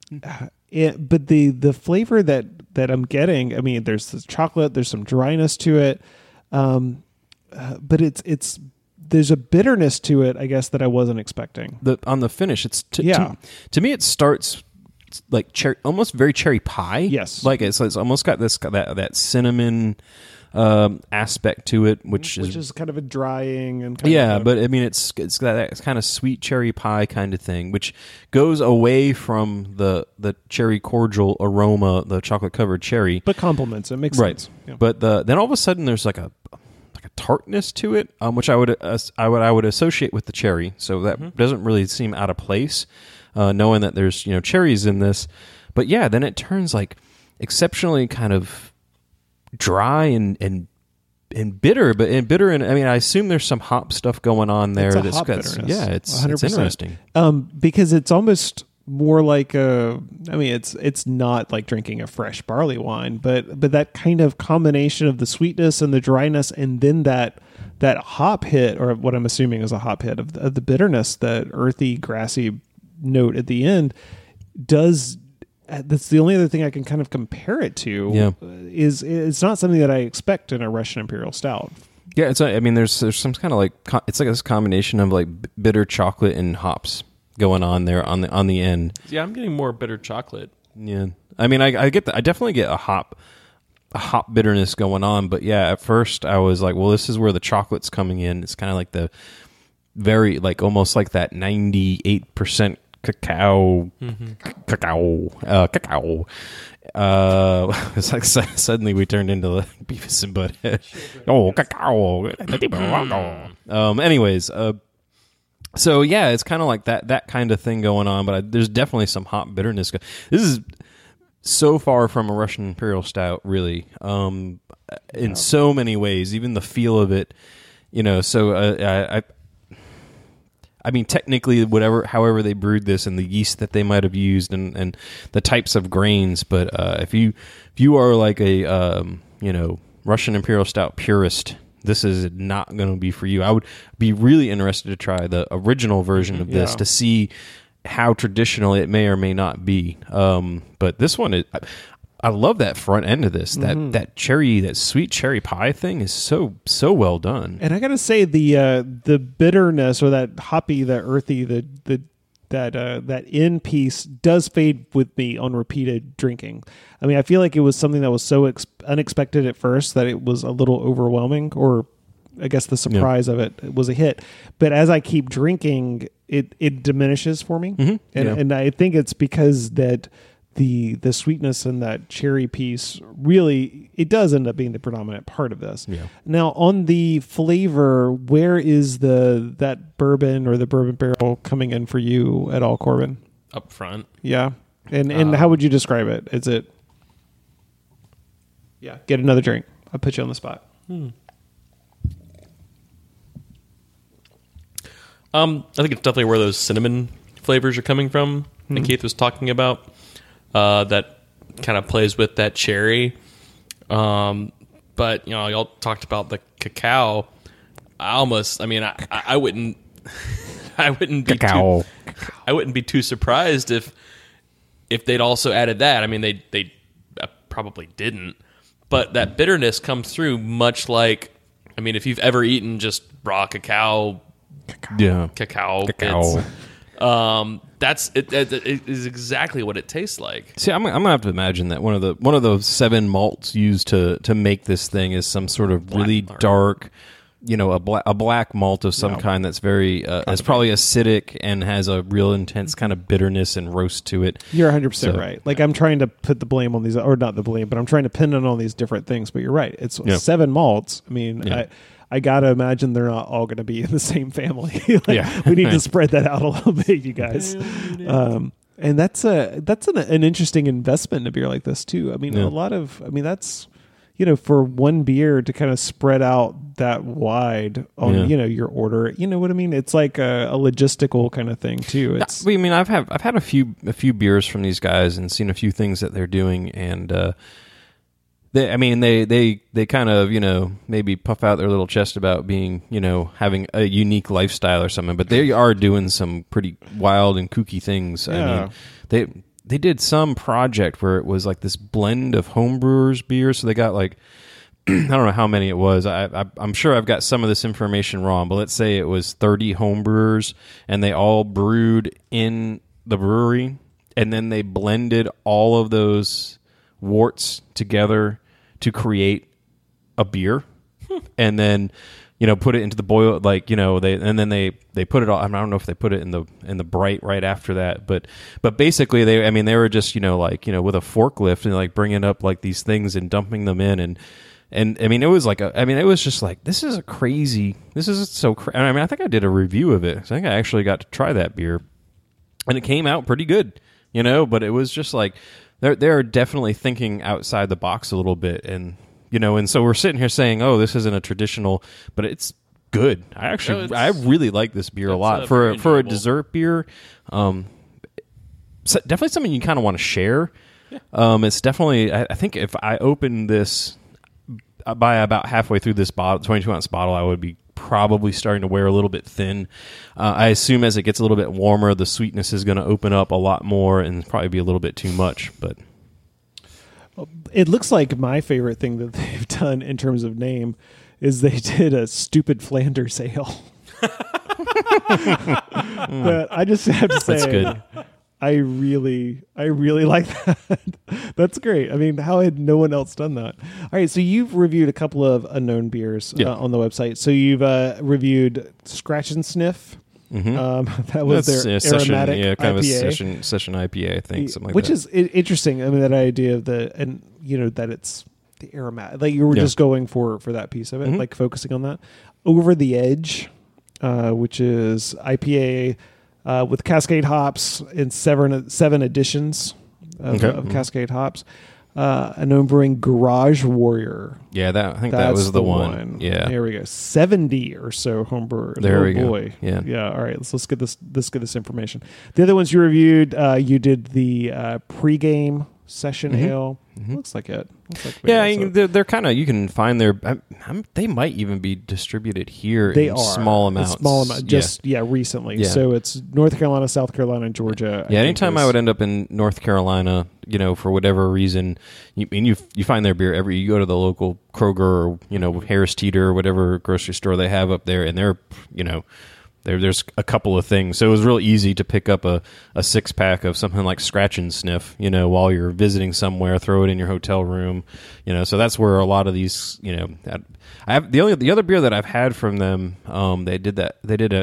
it, but the the flavor that that I'm getting. I mean, there's the chocolate. There's some dryness to it, um, uh, but it's it's there's a bitterness to it. I guess that I wasn't expecting. The on the finish, it's t- Yeah. to, to me it starts like cherry, almost very cherry pie. Yes. like it's, it's almost got this that that cinnamon um, aspect to it, which, Which is, is kind of a drying and kind yeah, of a- but I mean it's it's got that kind of sweet cherry pie kind of thing, which goes away from the the cherry cordial aroma, the chocolate covered cherry, but complements it. Makes right? sense. Yeah. But the then all of a sudden there's like a like a tartness to it, um, which I would uh, I would I would associate with the cherry. So that doesn't really seem out of place, uh, knowing that there's you know cherries in this. But yeah, then it turns like exceptionally kind of dry and and and bitter, but and bitter, and I mean I assume there's some hop stuff going on there. It's a that's hop got- bitterness. yeah, it's, one hundred it's percent. interesting. Um, because it's almost more like a. I mean, it's it's not like drinking a fresh barley wine, but but that kind of combination of the sweetness and the dryness, and then that that hop hit, or what I'm assuming is a hop hit of the, of the bitterness, that earthy, grassy note at the end, does. uh, That's the only other thing I can kind of compare it to. Yeah. uh, is it's not something that I expect in a Russian Imperial Stout. Yeah, it's. a- I mean, there's there's some kind of like co- it's like this combination of like b- bitter chocolate and hops going on there on the on the end. Yeah, I'm getting more bitter chocolate. Yeah, I mean, I, I get the, I definitely get a hop, a hop bitterness going on. But yeah, at first I was like, well, this is where the chocolate's coming in. It's kind of like the very like almost like that ninety-eight percent cacao, cacao, uh, cacao. Uh, it's like su- suddenly we turned into the Beavis and Butthead. Oh, cacao. um. Anyways, uh. So yeah, it's kind of like that that kind of thing going on, but I, there's definitely some hop bitterness. Go- this is so far from a Russian Imperial Stout, really, um, in so many ways. Even the feel of it, you know. So uh, I, I, I mean, technically, whatever, however they brewed this, and the yeast that they might have used, and, and the types of grains. But uh, if you if you are like a um, you know Russian Imperial Stout purist, this is not going to be for you. I would be really interested to try the original version of this Yeah. to see how traditional it may or may not be. Um, but this one, is, I, I love that front end of this. That that cherry, that sweet cherry pie thing is so so well done. And I gotta say the uh, the bitterness or that hoppy, that earthy, the the that uh, that end piece does fade with me on repeated drinking. I mean, I feel like it was something that was so ex- unexpected at first that it was a little overwhelming, or I guess the surprise of it was a hit. But as I keep drinking, it it diminishes for me, Mhm. and Yeah. and I think it's because that the the sweetness and that cherry piece really, it does end up being the predominant part of this. Yeah. Now on the flavor, where is the that bourbon or the bourbon barrel coming in for you at all, Corbin? Up front. Yeah. And and Um, how would you describe it? Is it Yeah, get another drink. I'll put you on the spot. Um, I think it's definitely where those cinnamon flavors are coming from that Keith was talking about. Uh, that kind of plays with that cherry. Um, but, you know, y'all talked about the cacao. I almost, I mean, I, I I wouldn't, I wouldn't be Cacao. too, I wouldn't be too surprised if, if they'd also added that. I mean, they, they uh, probably didn't, but that bitterness comes through much like, I mean, if you've ever eaten just raw cacao, Yeah. cacao, Cacao. bits, um, that's it, it, it is exactly what it tastes like. See, I'm, I'm gonna have to imagine that one of the one of those seven malts used to to make this thing is some sort of really Black- dark, you know, a black a black malt of some No. kind that's very uh, it's probably acidic and has a real intense kind of bitterness and roast to it. You're one hundred percent So- right. Like, I'm trying to put the blame on these, or not the blame, but I'm trying to pin it on these different things. But you're right. It's Yeah. seven malts. I mean, Yeah. I, I got to imagine they're not all going to be in the same family. Like, Yeah. we need to spread that out a little bit, you guys. Um, and that's a that's an, an interesting investment in a beer like this too. I mean, Yeah. a lot of, I mean, that's, you know, for one beer to kind of spread out that wide on, Yeah. you know, your order. You know what I mean? It's like a, a logistical kind of thing too. It's I mean, I've had I've had a few a few beers from these guys and seen a few things that they're doing, and uh, they, I mean, they they they kind of, you know, maybe puff out their little chest about being, you know, having a unique lifestyle or something, but they are doing some pretty wild and kooky things. I Yeah. mean, they they did some project where it was like this blend of homebrewers beers, so they got like. I don't know how many it was. I, I, I'm sure I've got some of this information wrong, but let's say it was thirty homebrewers, and they all brewed in the brewery, and then they blended all of those worts together to create a beer, and then you know put it into the boil, like you know they, and then they they put it all. I don't know if they put it in the in the bright right after that, but but basically they, I mean they were just you know like you know with a forklift and like bringing up like these things and dumping them in and. And I mean, it was like a. I mean, it was just like this is a crazy. This is so. Cra- I mean, I think I did a review of it. So I think I actually got to try that beer, and it came out pretty good, you know. But it was just like they're they're definitely thinking outside the box a little bit, and you know. And so we're sitting here saying, "Oh, this isn't a traditional," but it's good. I actually, No, I it's- really like this beer a it's, lot uh, for very for a enjoyable. dessert beer. Um, so definitely something you kind of want to share. Um, it's definitely. I, I think if I open this. By about halfway through this bottle, twenty-two ounce bottle, I would be probably starting to wear a little bit thin. Uh, I assume as it gets a little bit warmer, the sweetness is going to open up a lot more and probably be a little bit too much. But It looks like my favorite thing that they've done in terms of name is they did a stupid Flanders ale. But I just have to say, That's good. I really, I really like that. That's great. I mean, how had no one else done that? All right, so you've reviewed a couple of unknown beers Yeah. uh, on the website. So you've uh, reviewed Scratch and Sniff. Mhm. Um, that was that's their a session, aromatic yeah, kind I P A. of a session session I P A, I think, something like Which that. is i- interesting. I mean, that idea of the, and you know, that it's the aromatic, like you were Yeah. just going for, for that piece of it, Mhm. like focusing on that. Over the Edge, uh, which is I P A uh, with Cascade hops in seven, seven editions of, Okay. of Mhm. Cascade hops. Uh, a known brewing Garage Warrior. Yeah, that I think That's that was the, one. Yeah, There we go. Seventy or so homebrewers. There oh, we go. boy. Yeah. Yeah. All right. Let's let's get this let's get this information. The other ones you reviewed, uh, you did the uh, pregame session Mhm. ale. Mhm. Looks like it. Looks like we yeah. got I mean, some- they're, they're kind of you can find their. I'm, I'm, they might even be distributed here they in are small It's amounts. Small amount. Yeah. Just yeah, recently. Yeah. So it's North Carolina, South Carolina, and Georgia. Yeah, think anytime is- I would end up in North Carolina, you know, for whatever reason, you and you you find their beer every. You go to the local Kroger or you know Harris Teeter or whatever grocery store they have up there, and they're you know. There, there's a couple of things, so it was real easy to pick up a, a six pack of something like Scratch and Sniff, you know, while you're visiting somewhere. Throw it in your hotel room, you know. So that's where a lot of these, you know, I have the only the other beer that I've had from them. Um, they did that. They did a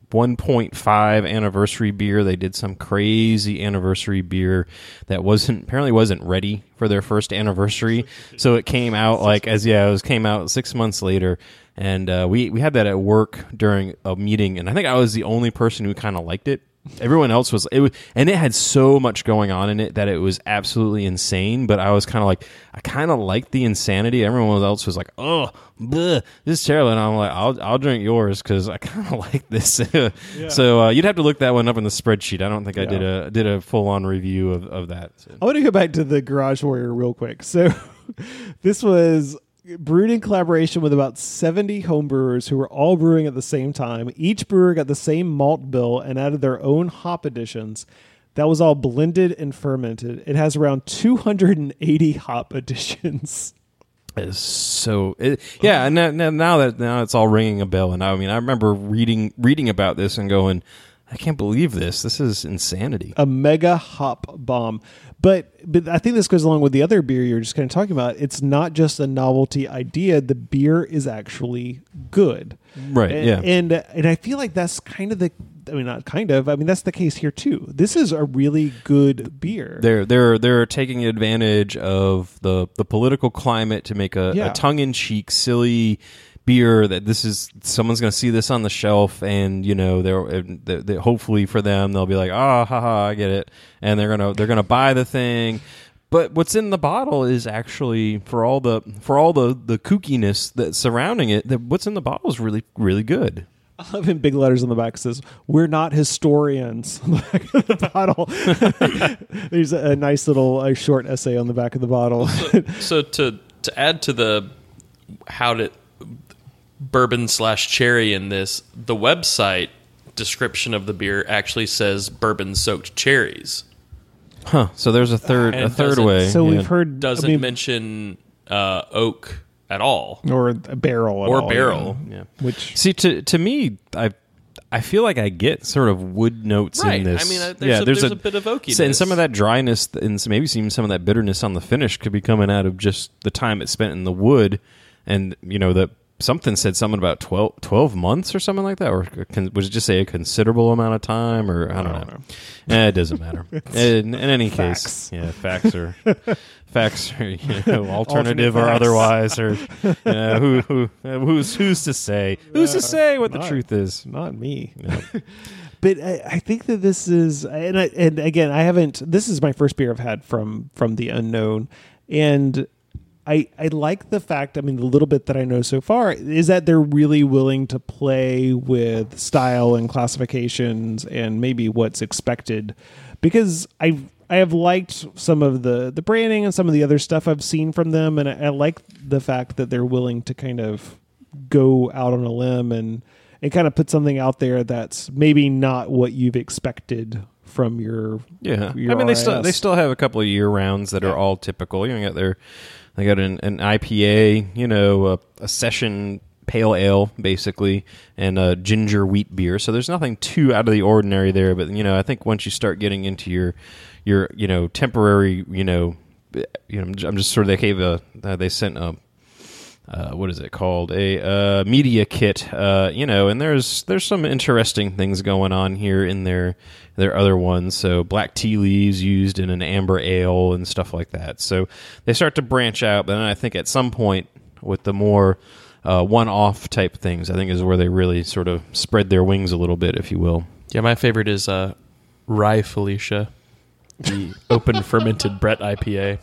one point five anniversary beer. They did some crazy anniversary beer that wasn't apparently wasn't ready for their first anniversary, so it came out like as yeah, it was came out six months later. And uh, we we had that at work during a meeting, and I think I was the only person who kind of liked it. Everyone else was, it was, and it had so much going on in it that it was absolutely insane. But I was kind of like, I kind of liked the insanity. Everyone else was like, oh, bleh, this is terrible. And I'm like, I'll I'll drink yours because I kind of like this. yeah. So uh, you'd have to look that one up in the spreadsheet. I don't think I yeah. did a did a full on review of of that. So. I want to go back to the Garage Warrior real quick. So this was brewed in collaboration with about seventy homebrewers who were all brewing at the same time. Each brewer got the same malt bill and added their own hop additions. That was all blended and fermented. It has around two hundred eighty hop additions. It is so it, yeah. And now, now that now it's all ringing a bell. And I mean, I remember reading reading about this and going, I can't believe this. This is insanity. A mega hop bomb. But but I think this goes along with the other beer you're just kind of talking about. It's not just a novelty idea. The beer is actually good. Right, and, yeah. And, and I feel like that's kind of the, I mean, not kind of, I mean, that's the case here too. This is a really good beer. They're they're they're taking advantage of the, the political climate to make a, yeah. a tongue-in-cheek, silly beer that this is someone's going to see this on the shelf, and you know they're, they're, they're hopefully for them they'll be like, oh haha, I get it, and they're gonna they're gonna buy the thing. But what's in the bottle is actually, for all the for all the the kookiness that's surrounding it, that what's in the bottle is really really good. I love in big letters on the back. It says, "We're not historians." On the back of the bottle, there's a, a nice little a short essay on the back of the bottle. so, so to to add to the how to bourbon slash cherry in this, the website description of the beer actually says bourbon soaked cherries. Huh. So there's a third And a third doesn't- way. So yeah. we've heard Doesn't I mean, mention uh, oak at all. or a barrel at Or all, barrel. even. Yeah. Which See, to to me, I I feel like I get sort of wood notes Right. in this. I mean, uh, there's yeah, a- there's, there's a bit of oakiness. and some of that dryness, and maybe even some of that bitterness on the finish could be coming out of just the time it spent in the wood, and you know the. Something said something about twelve, twelve months or something like that, or con- was it just say a considerable amount of time, or I don't, I don't know. Eh, it doesn't matter. in, in any Facts. case, yeah, facts are facts are you know, alternative or facts. otherwise, or you know, who who uh, who's who's to say who's to say what the not- truth is? not me. Yeah. But I, I think that this is, and I, and again, I haven't. This is my first beer I've had from from the unknown, and I I like the fact. I mean, the little bit that I know so far is that they're really willing to play with style and classifications and maybe what's expected, because I I have liked some of the the branding and some of the other stuff I've seen from them, and I, I like the fact that they're willing to kind of go out on a limb and. And kind of put something out there that's maybe not what you've expected from your Yeah, your I mean they R I S. still they still have a couple of year rounds that Yeah. are all typical. You know, got their they got an, an I P A, you know, a, a session pale ale basically, and a ginger wheat beer. So there's nothing too out of the ordinary there. But you know, I think once you start getting into your your you know temporary you know you know I'm just sort of they gave a uh, they sent a. Uh, what is it called? A uh, media kit, uh, you know, and there's there's some interesting things going on here in their their other ones. So black tea leaves used in an amber ale and stuff like that. So they start to branch out, but then I think at some point with the more uh, one-off type things, I think is where they really sort of spread their wings a little bit, if you will. Yeah, my favorite is uh, Rye Felicia, the open fermented Brett I P A.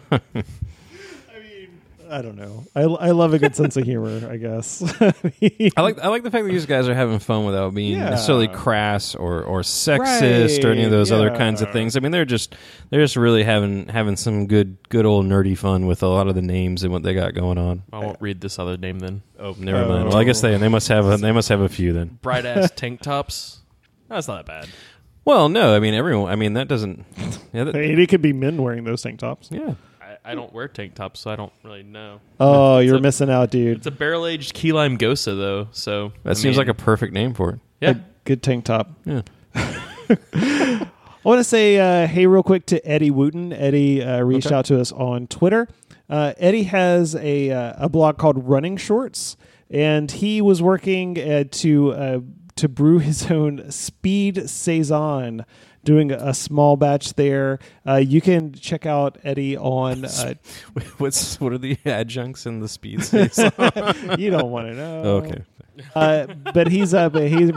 I don't know. I, I love a good sense of humor, I guess. I like I like the fact that these guys are having fun without being Yeah. necessarily crass or, or sexist or any of Right, those other yeah. kinds of things. I mean, they're just they're just really having having some good good old nerdy fun with a lot of the names and what they got going on. I won't read this other name then. Oh, never Oh. mind. Well, I guess they they must have a, they must have a few then. Bright ass tank tops. That's not that bad. Well, no, I mean everyone. I mean that doesn't. Yeah, that, Hey, it could be men wearing those tank tops. yeah. I, I don't wear tank tops, so I don't really know. Oh, you're a- missing out, dude. It's a barrel aged key lime Gosa though, so That I seems mean, like a perfect name for it. yeah. A good tank top. Yeah. I want to say uh, hey real quick to Eddie Wooten. Eddie uh, reached Okay. out to us on Twitter. Uh, Eddie has a uh, a blog called Running Shorts, and he was working uh, to uh, to brew his own Speed Saison, doing a small batch there. Uh, you can check out Eddie on... Uh, What's What are the adjuncts in the Speed Saison? you don't want to know. Okay. Uh, but he's uh, but he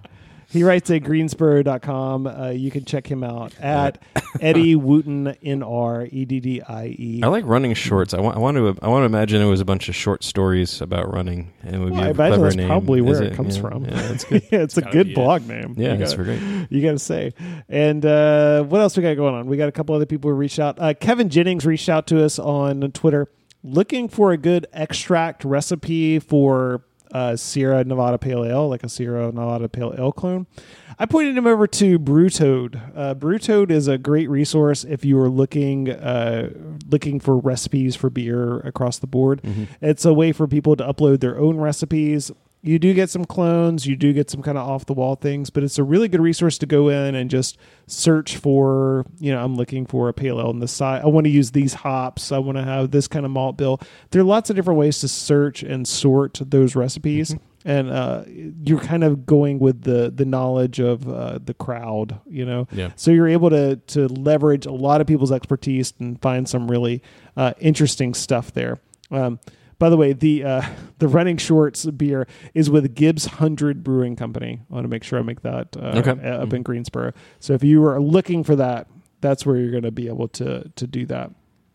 he writes at greensboro dot com. Uh, you can check him out at Eddie Wooten, N R E D D I E. I like running shorts. I want, I want to I want to imagine it was a bunch of short stories about running, and it would Well, be I a imagine clever that's name. probably where Is it comes yeah, from. Yeah, that's good. Yeah, it's a gotta good be it. blog name. Yeah, you that's gotta, great. You got to say. And uh, what else we got going on? We got a couple other people who reached out. Uh, Kevin Jennings reached out to us on Twitter looking for a good extract recipe for uh, Sierra Nevada Pale Ale, like a Sierra Nevada Pale Ale clone. I pointed him over to Brewtoad. Uh, Brewtoad is a great resource if you are looking uh, looking for recipes for beer across the board. Mm-hmm. It's a way for people to upload their own recipes. You do get some clones, you do get some kind of off the wall things, but it's a really good resource to go in and just search for, you know, I'm looking for a pale ale on the side. I want to use these hops. I want to have this kind of malt bill. There are lots of different ways to search and sort those recipes. Mm-hmm. And uh, you're kind of going with the the knowledge of uh, the crowd, you know. Yeah. So you're able to to leverage a lot of people's expertise and find some really uh, interesting stuff there. Um, by the way, the uh, the Running Shorts beer is with Gibbs Hundred Brewing Company. I want to make sure I make that uh, Okay. up Mm-hmm. in Greensboro. So if you are looking for that, that's where you're going to be able to to do that.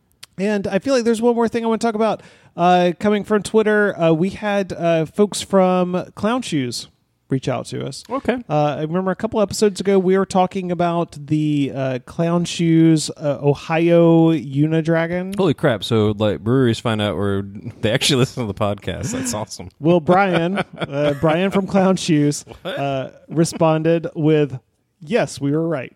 And I feel like there's one more thing I want to talk about. Uh, coming from Twitter, uh, we had uh, folks from Clown Shoes reach out to us. Okay. Uh, I remember a couple episodes ago we were talking about the uh, Clown Shoes uh, Ohio Unidragon. Holy crap! So like breweries find out where they actually listen to the podcast. That's awesome. Well, Brian, uh, Brian from Clown Shoes uh, responded with, "Yes, we were right."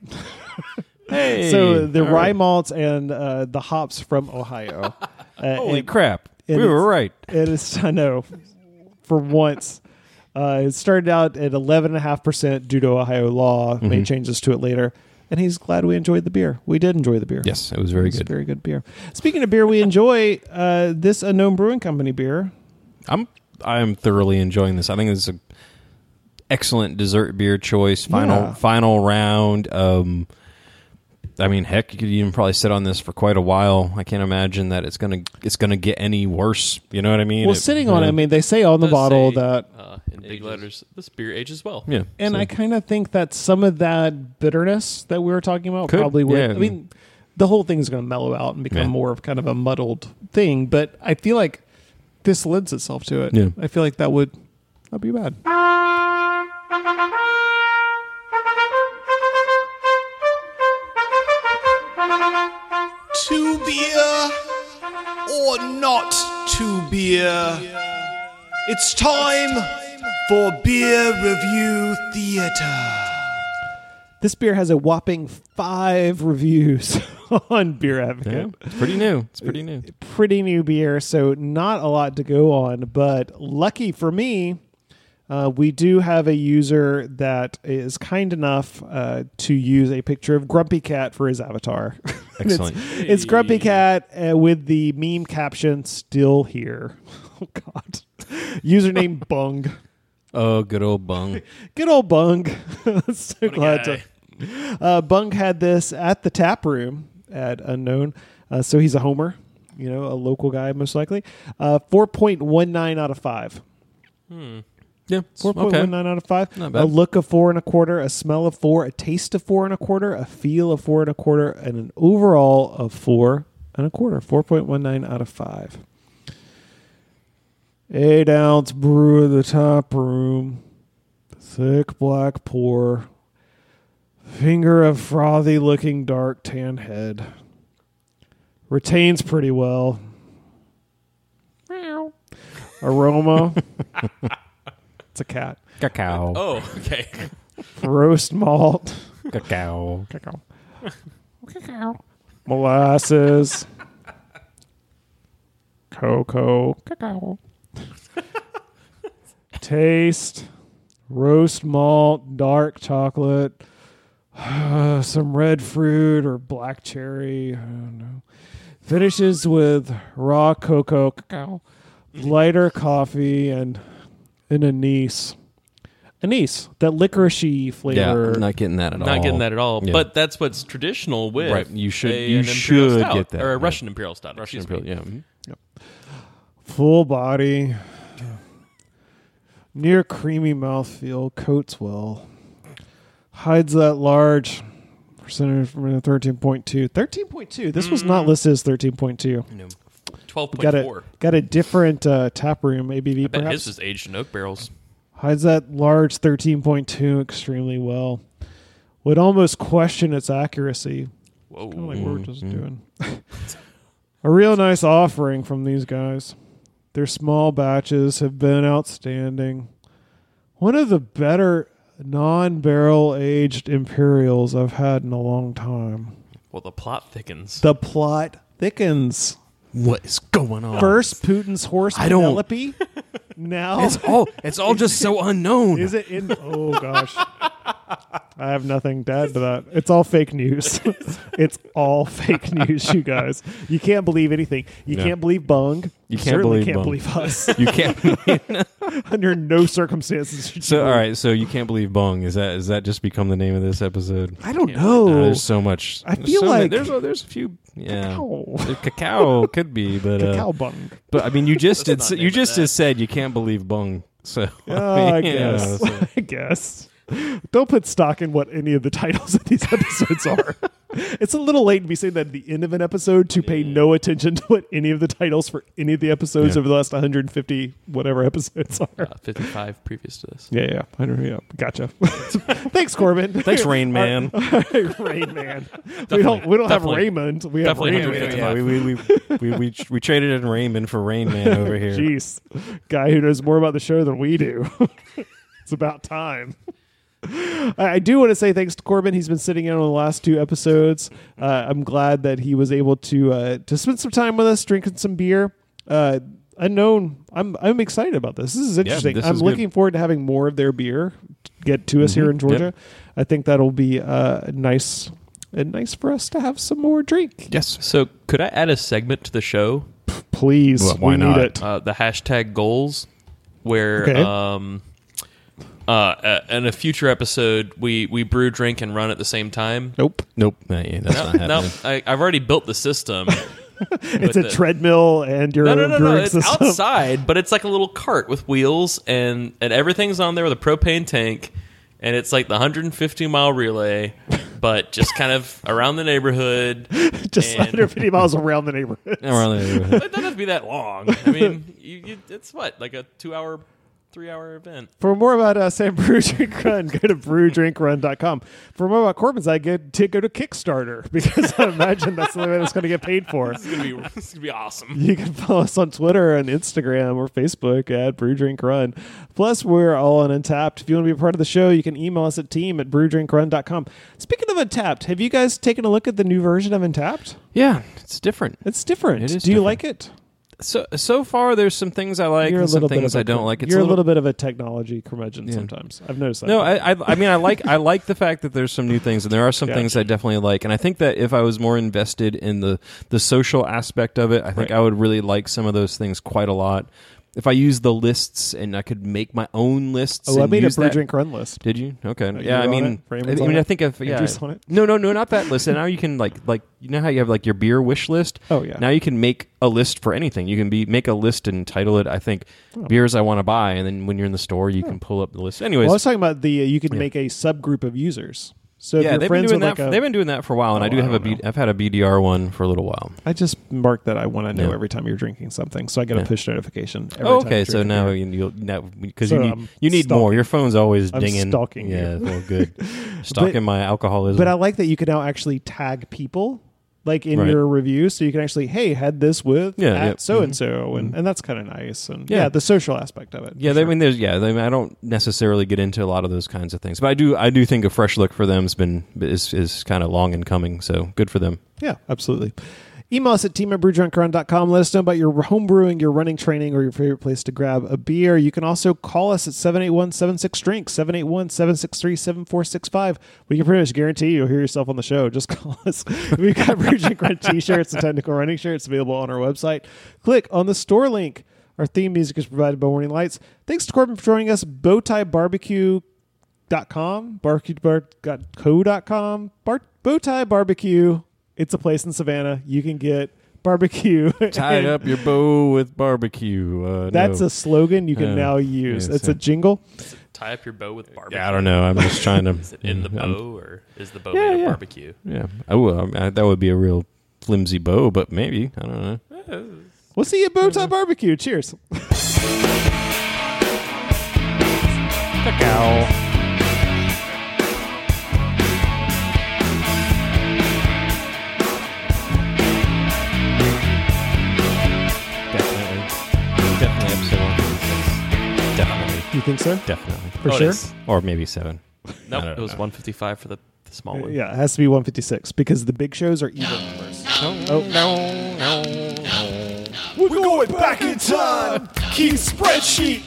Hey. So the all rye right. malts and uh, the hops from Ohio. Uh, Holy and- crap! and We were it's- right. It is, I know, for once. Uh, it started out at eleven point five percent due to Ohio law, Mm-hmm. made changes to it later. And he's glad we enjoyed the beer. We did enjoy the beer. Yes, it was very It's good. very good beer. Speaking of beer, we enjoy uh, this Unknown Brewing Company beer. I'm I am thoroughly enjoying this. I think this is an excellent dessert beer choice. Final Yeah. final round. Um, I mean, heck, you could even probably sit on this for quite a while. I can't imagine that it's gonna it's gonna get any worse. You know what I mean? Well, It- sitting on it, uh, I mean, they say on the Does bottle say, that, uh, in big letters, this beer ages well. yeah, and so- I kind of think that some of that bitterness that we were talking about Could, probably would. yeah. I mean, the whole thing's going to mellow out and become Yeah. more of kind of a muddled thing, but I feel like this lends itself to it. Yeah. I feel like that would not be bad. To beer or not to beer? It's time for Beer Review Theater. This beer has a whopping five reviews on Beer yeah, Advocate. it's pretty new. It's pretty new. Pretty new beer, so not a lot to go on, but lucky for me, uh, we do have a user that is kind enough uh, to use a picture of Grumpy Cat for his avatar. And Excellent. It's, it's Grumpy Cat uh, with the meme caption, "Still here." Oh, God. Username Bung. Oh, good old Bung. Good old Bung. So glad guy. to. Uh, Bung had this at the tap room at Unknown, uh, so he's a homer, you know, a local guy most likely. Uh, four point one nine out of five. Yeah, four point one nine out of five. Not bad. A look of four and a quarter, a smell of four, a taste of four and a quarter, a feel of four and a quarter, and an overall of four and a quarter. four point one nine out of five. Eight ounce brew of the top room. Thick black pour. Finger of frothy looking dark tan head. Retains pretty well. Aroma. It's a cat. Cacao. Oh, okay. Roast malt. Cacao. Cacao. Cacao. Molasses. Cocoa. Cacao. Taste. Roast malt. Dark chocolate. Some red fruit or black cherry. I don't know. Finishes with raw cocoa. Cacao. Lighter coffee and an anise. anise, that licoricey Yeah, flavor. I'm not getting that at all. Not getting that at all. Yeah. But that's what's traditional with Right, you should- a- you an Imperial should Stout, get that, or a yeah. Russian Imperial Stout. Russian excuse Imperial, me. yeah. mhm. Full body, near creamy mouthfeel, coats well, hides that large percentage from thirteen point two. thirteen point two. This was not listed as thirteen point two. No. twelve point Got a four. got a different uh, tap room A B V. I bet perhaps. his is aged in oak barrels. Hides that large thirteen point two extremely well. Would almost question its accuracy. Whoa. Kind of like what we're just doing. A real nice offering from these guys. Their small batches have been outstanding. One of the better non-barrel aged Imperials I've had in a long time. Well, the plot thickens. The plot thickens. What is going on? First, Putin's horse I don't- Penelope. Now, It's all it's all just so unknown. is it in? Oh gosh, I have nothing to add to that. It's all fake news. It's all fake news, you guys. You can't believe anything. You No. can't believe Bung. You can't Certainly believe can't Bung. believe us. You can't. Under no circumstances. should you So all believe- right, so you can't believe Bung. Is that is that just become the name of this episode? I don't Uh, know. there's so much. I there's feel so many- like- there's a, there's a few. Yeah, Cacao. Uh, cacao could be, but uh, Cacao Bung. but I mean, you just Let's it's, not you name it just that. has said you can't believe Bung. So Oh, I mean, you know, guess. so- I guess. Don't put stock in what any of the titles of these episodes are. It's a little late to be saying that at the end of an episode to pay no attention to what any of the titles for any of the episodes Yeah. over the last one hundred fifty whatever episodes are. Uh, fifty-five previous to this. Yeah, yeah, I know, yeah. Gotcha. Thanks, Corbin. Thanks, Rain Man. Rain Man. We don't. We don't have Definitely. Raymond. We have Definitely Rain one hundred Man. yeah, we, we, we, we, we, we traded in Raymond for Rain Man over here. Jeez, guy who knows more about the show than we do. It's about time. I I do want to say thanks to Corbin. He's been sitting in on the last two episodes. Uh, I'm glad that he was able to uh, to spend some time with us, drinking some beer. Uh, unknown. I'm I'm excited about this. This is interesting. this I'm is good. looking forward to having more of their beer get to us here in Georgia. Yep. I think that'll be uh, nice and nice for us to have some more drink. Yes. So, could I add a segment to the show? Please, Well, why we not? need it. Uh, the hashtag goals, where Okay. um, uh, uh, in a future episode we we brew, drink, and run at the same time. Nope. Nope. Nah, yeah, that's not No, happening. I, I've already built the system. It's with a it. treadmill and your No, own no, no, no. brewing It's system. outside, but it's like a little cart with wheels, and and everything's on there with a propane tank, and it's like the one hundred fifty mile relay, but just kind of around the neighborhood. Just and- one hundred fifty miles around the neighborhood. Around there. It doesn't have to be that long. I mean, you, you, it's what, like a two hour, three hour event. For more about uh, Sam Brew Drink Run, go to brew drink run dot com. For more about Corbin's, I get to go to Kickstarter because I imagine that's the way that's going to get paid for. This is gonna be this is gonna be awesome. You can follow us on Twitter and Instagram or Facebook at Brew Drink Run. Plus, we're all on Untapped. If you want to be a part of the show, you can email us at team at brew drink run dot com. Speaking of Untapped, have you guys taken a look at the new version of Untapped? Yeah, it's different. It's different. It is Do you different. like it? So so far, there's some things I like You're a and some little bit things of a I don't cur- like. It's You're a a little, little bit of a technology curmudgeon Yeah. sometimes. I've noticed that. No, I, I I mean I like I like the fact that there's some new things and there are some Gotcha. things I definitely like, and I think that if I was more invested in the the social aspect of it, I think Right. I would really like some of those things quite a lot. If I use the lists and I could make my own lists, Oh, I and made a use Brew that- Drink Run list. Did you? Okay. you yeah, I were on mean, it? I, Raymond's I on mean, it? I think if yeah, Andrew's on it? no, no, no, not that list. And now you can like like you know how you have like your beer wish list. Oh, yeah. Now you can make a list for anything. You can be make a list and title it. I think beers I want to buy, and then when you're in the store, you can pull up the list. Anyways, Well, I was talking about the uh, you can Yeah. make a subgroup of users. So if yeah, you're they've been friends doing with that. like a, they've been doing that for a while, and Oh, I do I have a don't B, I've had a B D R one for a little while. I just mark that I want to know Yeah. every time you're drinking something, so I get a Yeah. push notification. Every Oh, time okay. you're So drinking now beer. you- you'll now because So you need I'm you need more. stalking. Your phone's always I'm dinging. stalking Yeah, you. well, good. Stalking my alcoholism. But I like that you can now actually tag people, like in Right. your review, so you can actually, hey, had this with Yeah, at yeah. so and so, and and that's kind of nice, and yeah. Yeah. the social aspect of it. Yeah, for they, I sure. mean, there's yeah. They, I, mean, I don't necessarily get into a lot of those kinds of things, but I do. I do think a fresh look for them has been is is kind of long in coming. So good for them. Yeah, absolutely. Email us at team at brew drunk run dot com. Let us know about your home brewing, your running training, or your favorite place to grab a beer. You can also call us at seven eight one, seven six, drink, seven eight one, seven six three, seven four six five. We can pretty much guarantee you'll hear yourself on the show. Just call us. We've got Brew Drink Run t-shirts and technical running shirts available on our website. Click on the store link Our theme music is provided by Warning Lights. Thanks to Corbin for joining us. Bowtie Barbecue dot com, barbecue dot co dot com, Bar- Bowtie Barbecue. It's a place in Savannah. You can get barbecue. Tie up your bow with barbecue. Uh, That's no. a slogan you can Uh, now use. yes, it's a yeah. jingle. Tie up your bow with barbecue. Yeah, I don't know. I'm just trying to. Is it in the I'm- bow or is the bow Yeah, made of yeah. barbecue? Yeah. Oh, well, I, that would be a real flimsy bow, but maybe. I don't know. We'll see you at Bowtie Barbecue. Cheers. Cacao. Definitely. Definitely episode one fifty-six. Definitely. You think so? Definitely. For Oh, it sure? is. Or maybe seven. Nope, I don't it was know. one fifty-five for the, the small one. Yeah, it has to be one fifty-six because the big shows are even numbers. Oh, no, no, no. We're going back in time. Keep spreadsheet.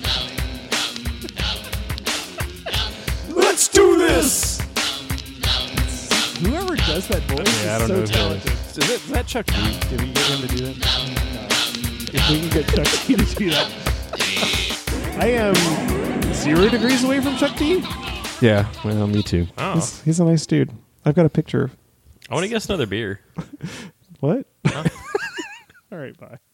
Let's do this. Whoever does that voice Yeah, I is don't so know. Who talented. is that, is that Chuck D? Did we get him to do that? If we can get Chuck D to do that. I am zero degrees away from Chuck D. Yeah, well, me too. Oh, He's, he's a nice dude. I've got a picture. I want to guess another beer. What? All right, bye.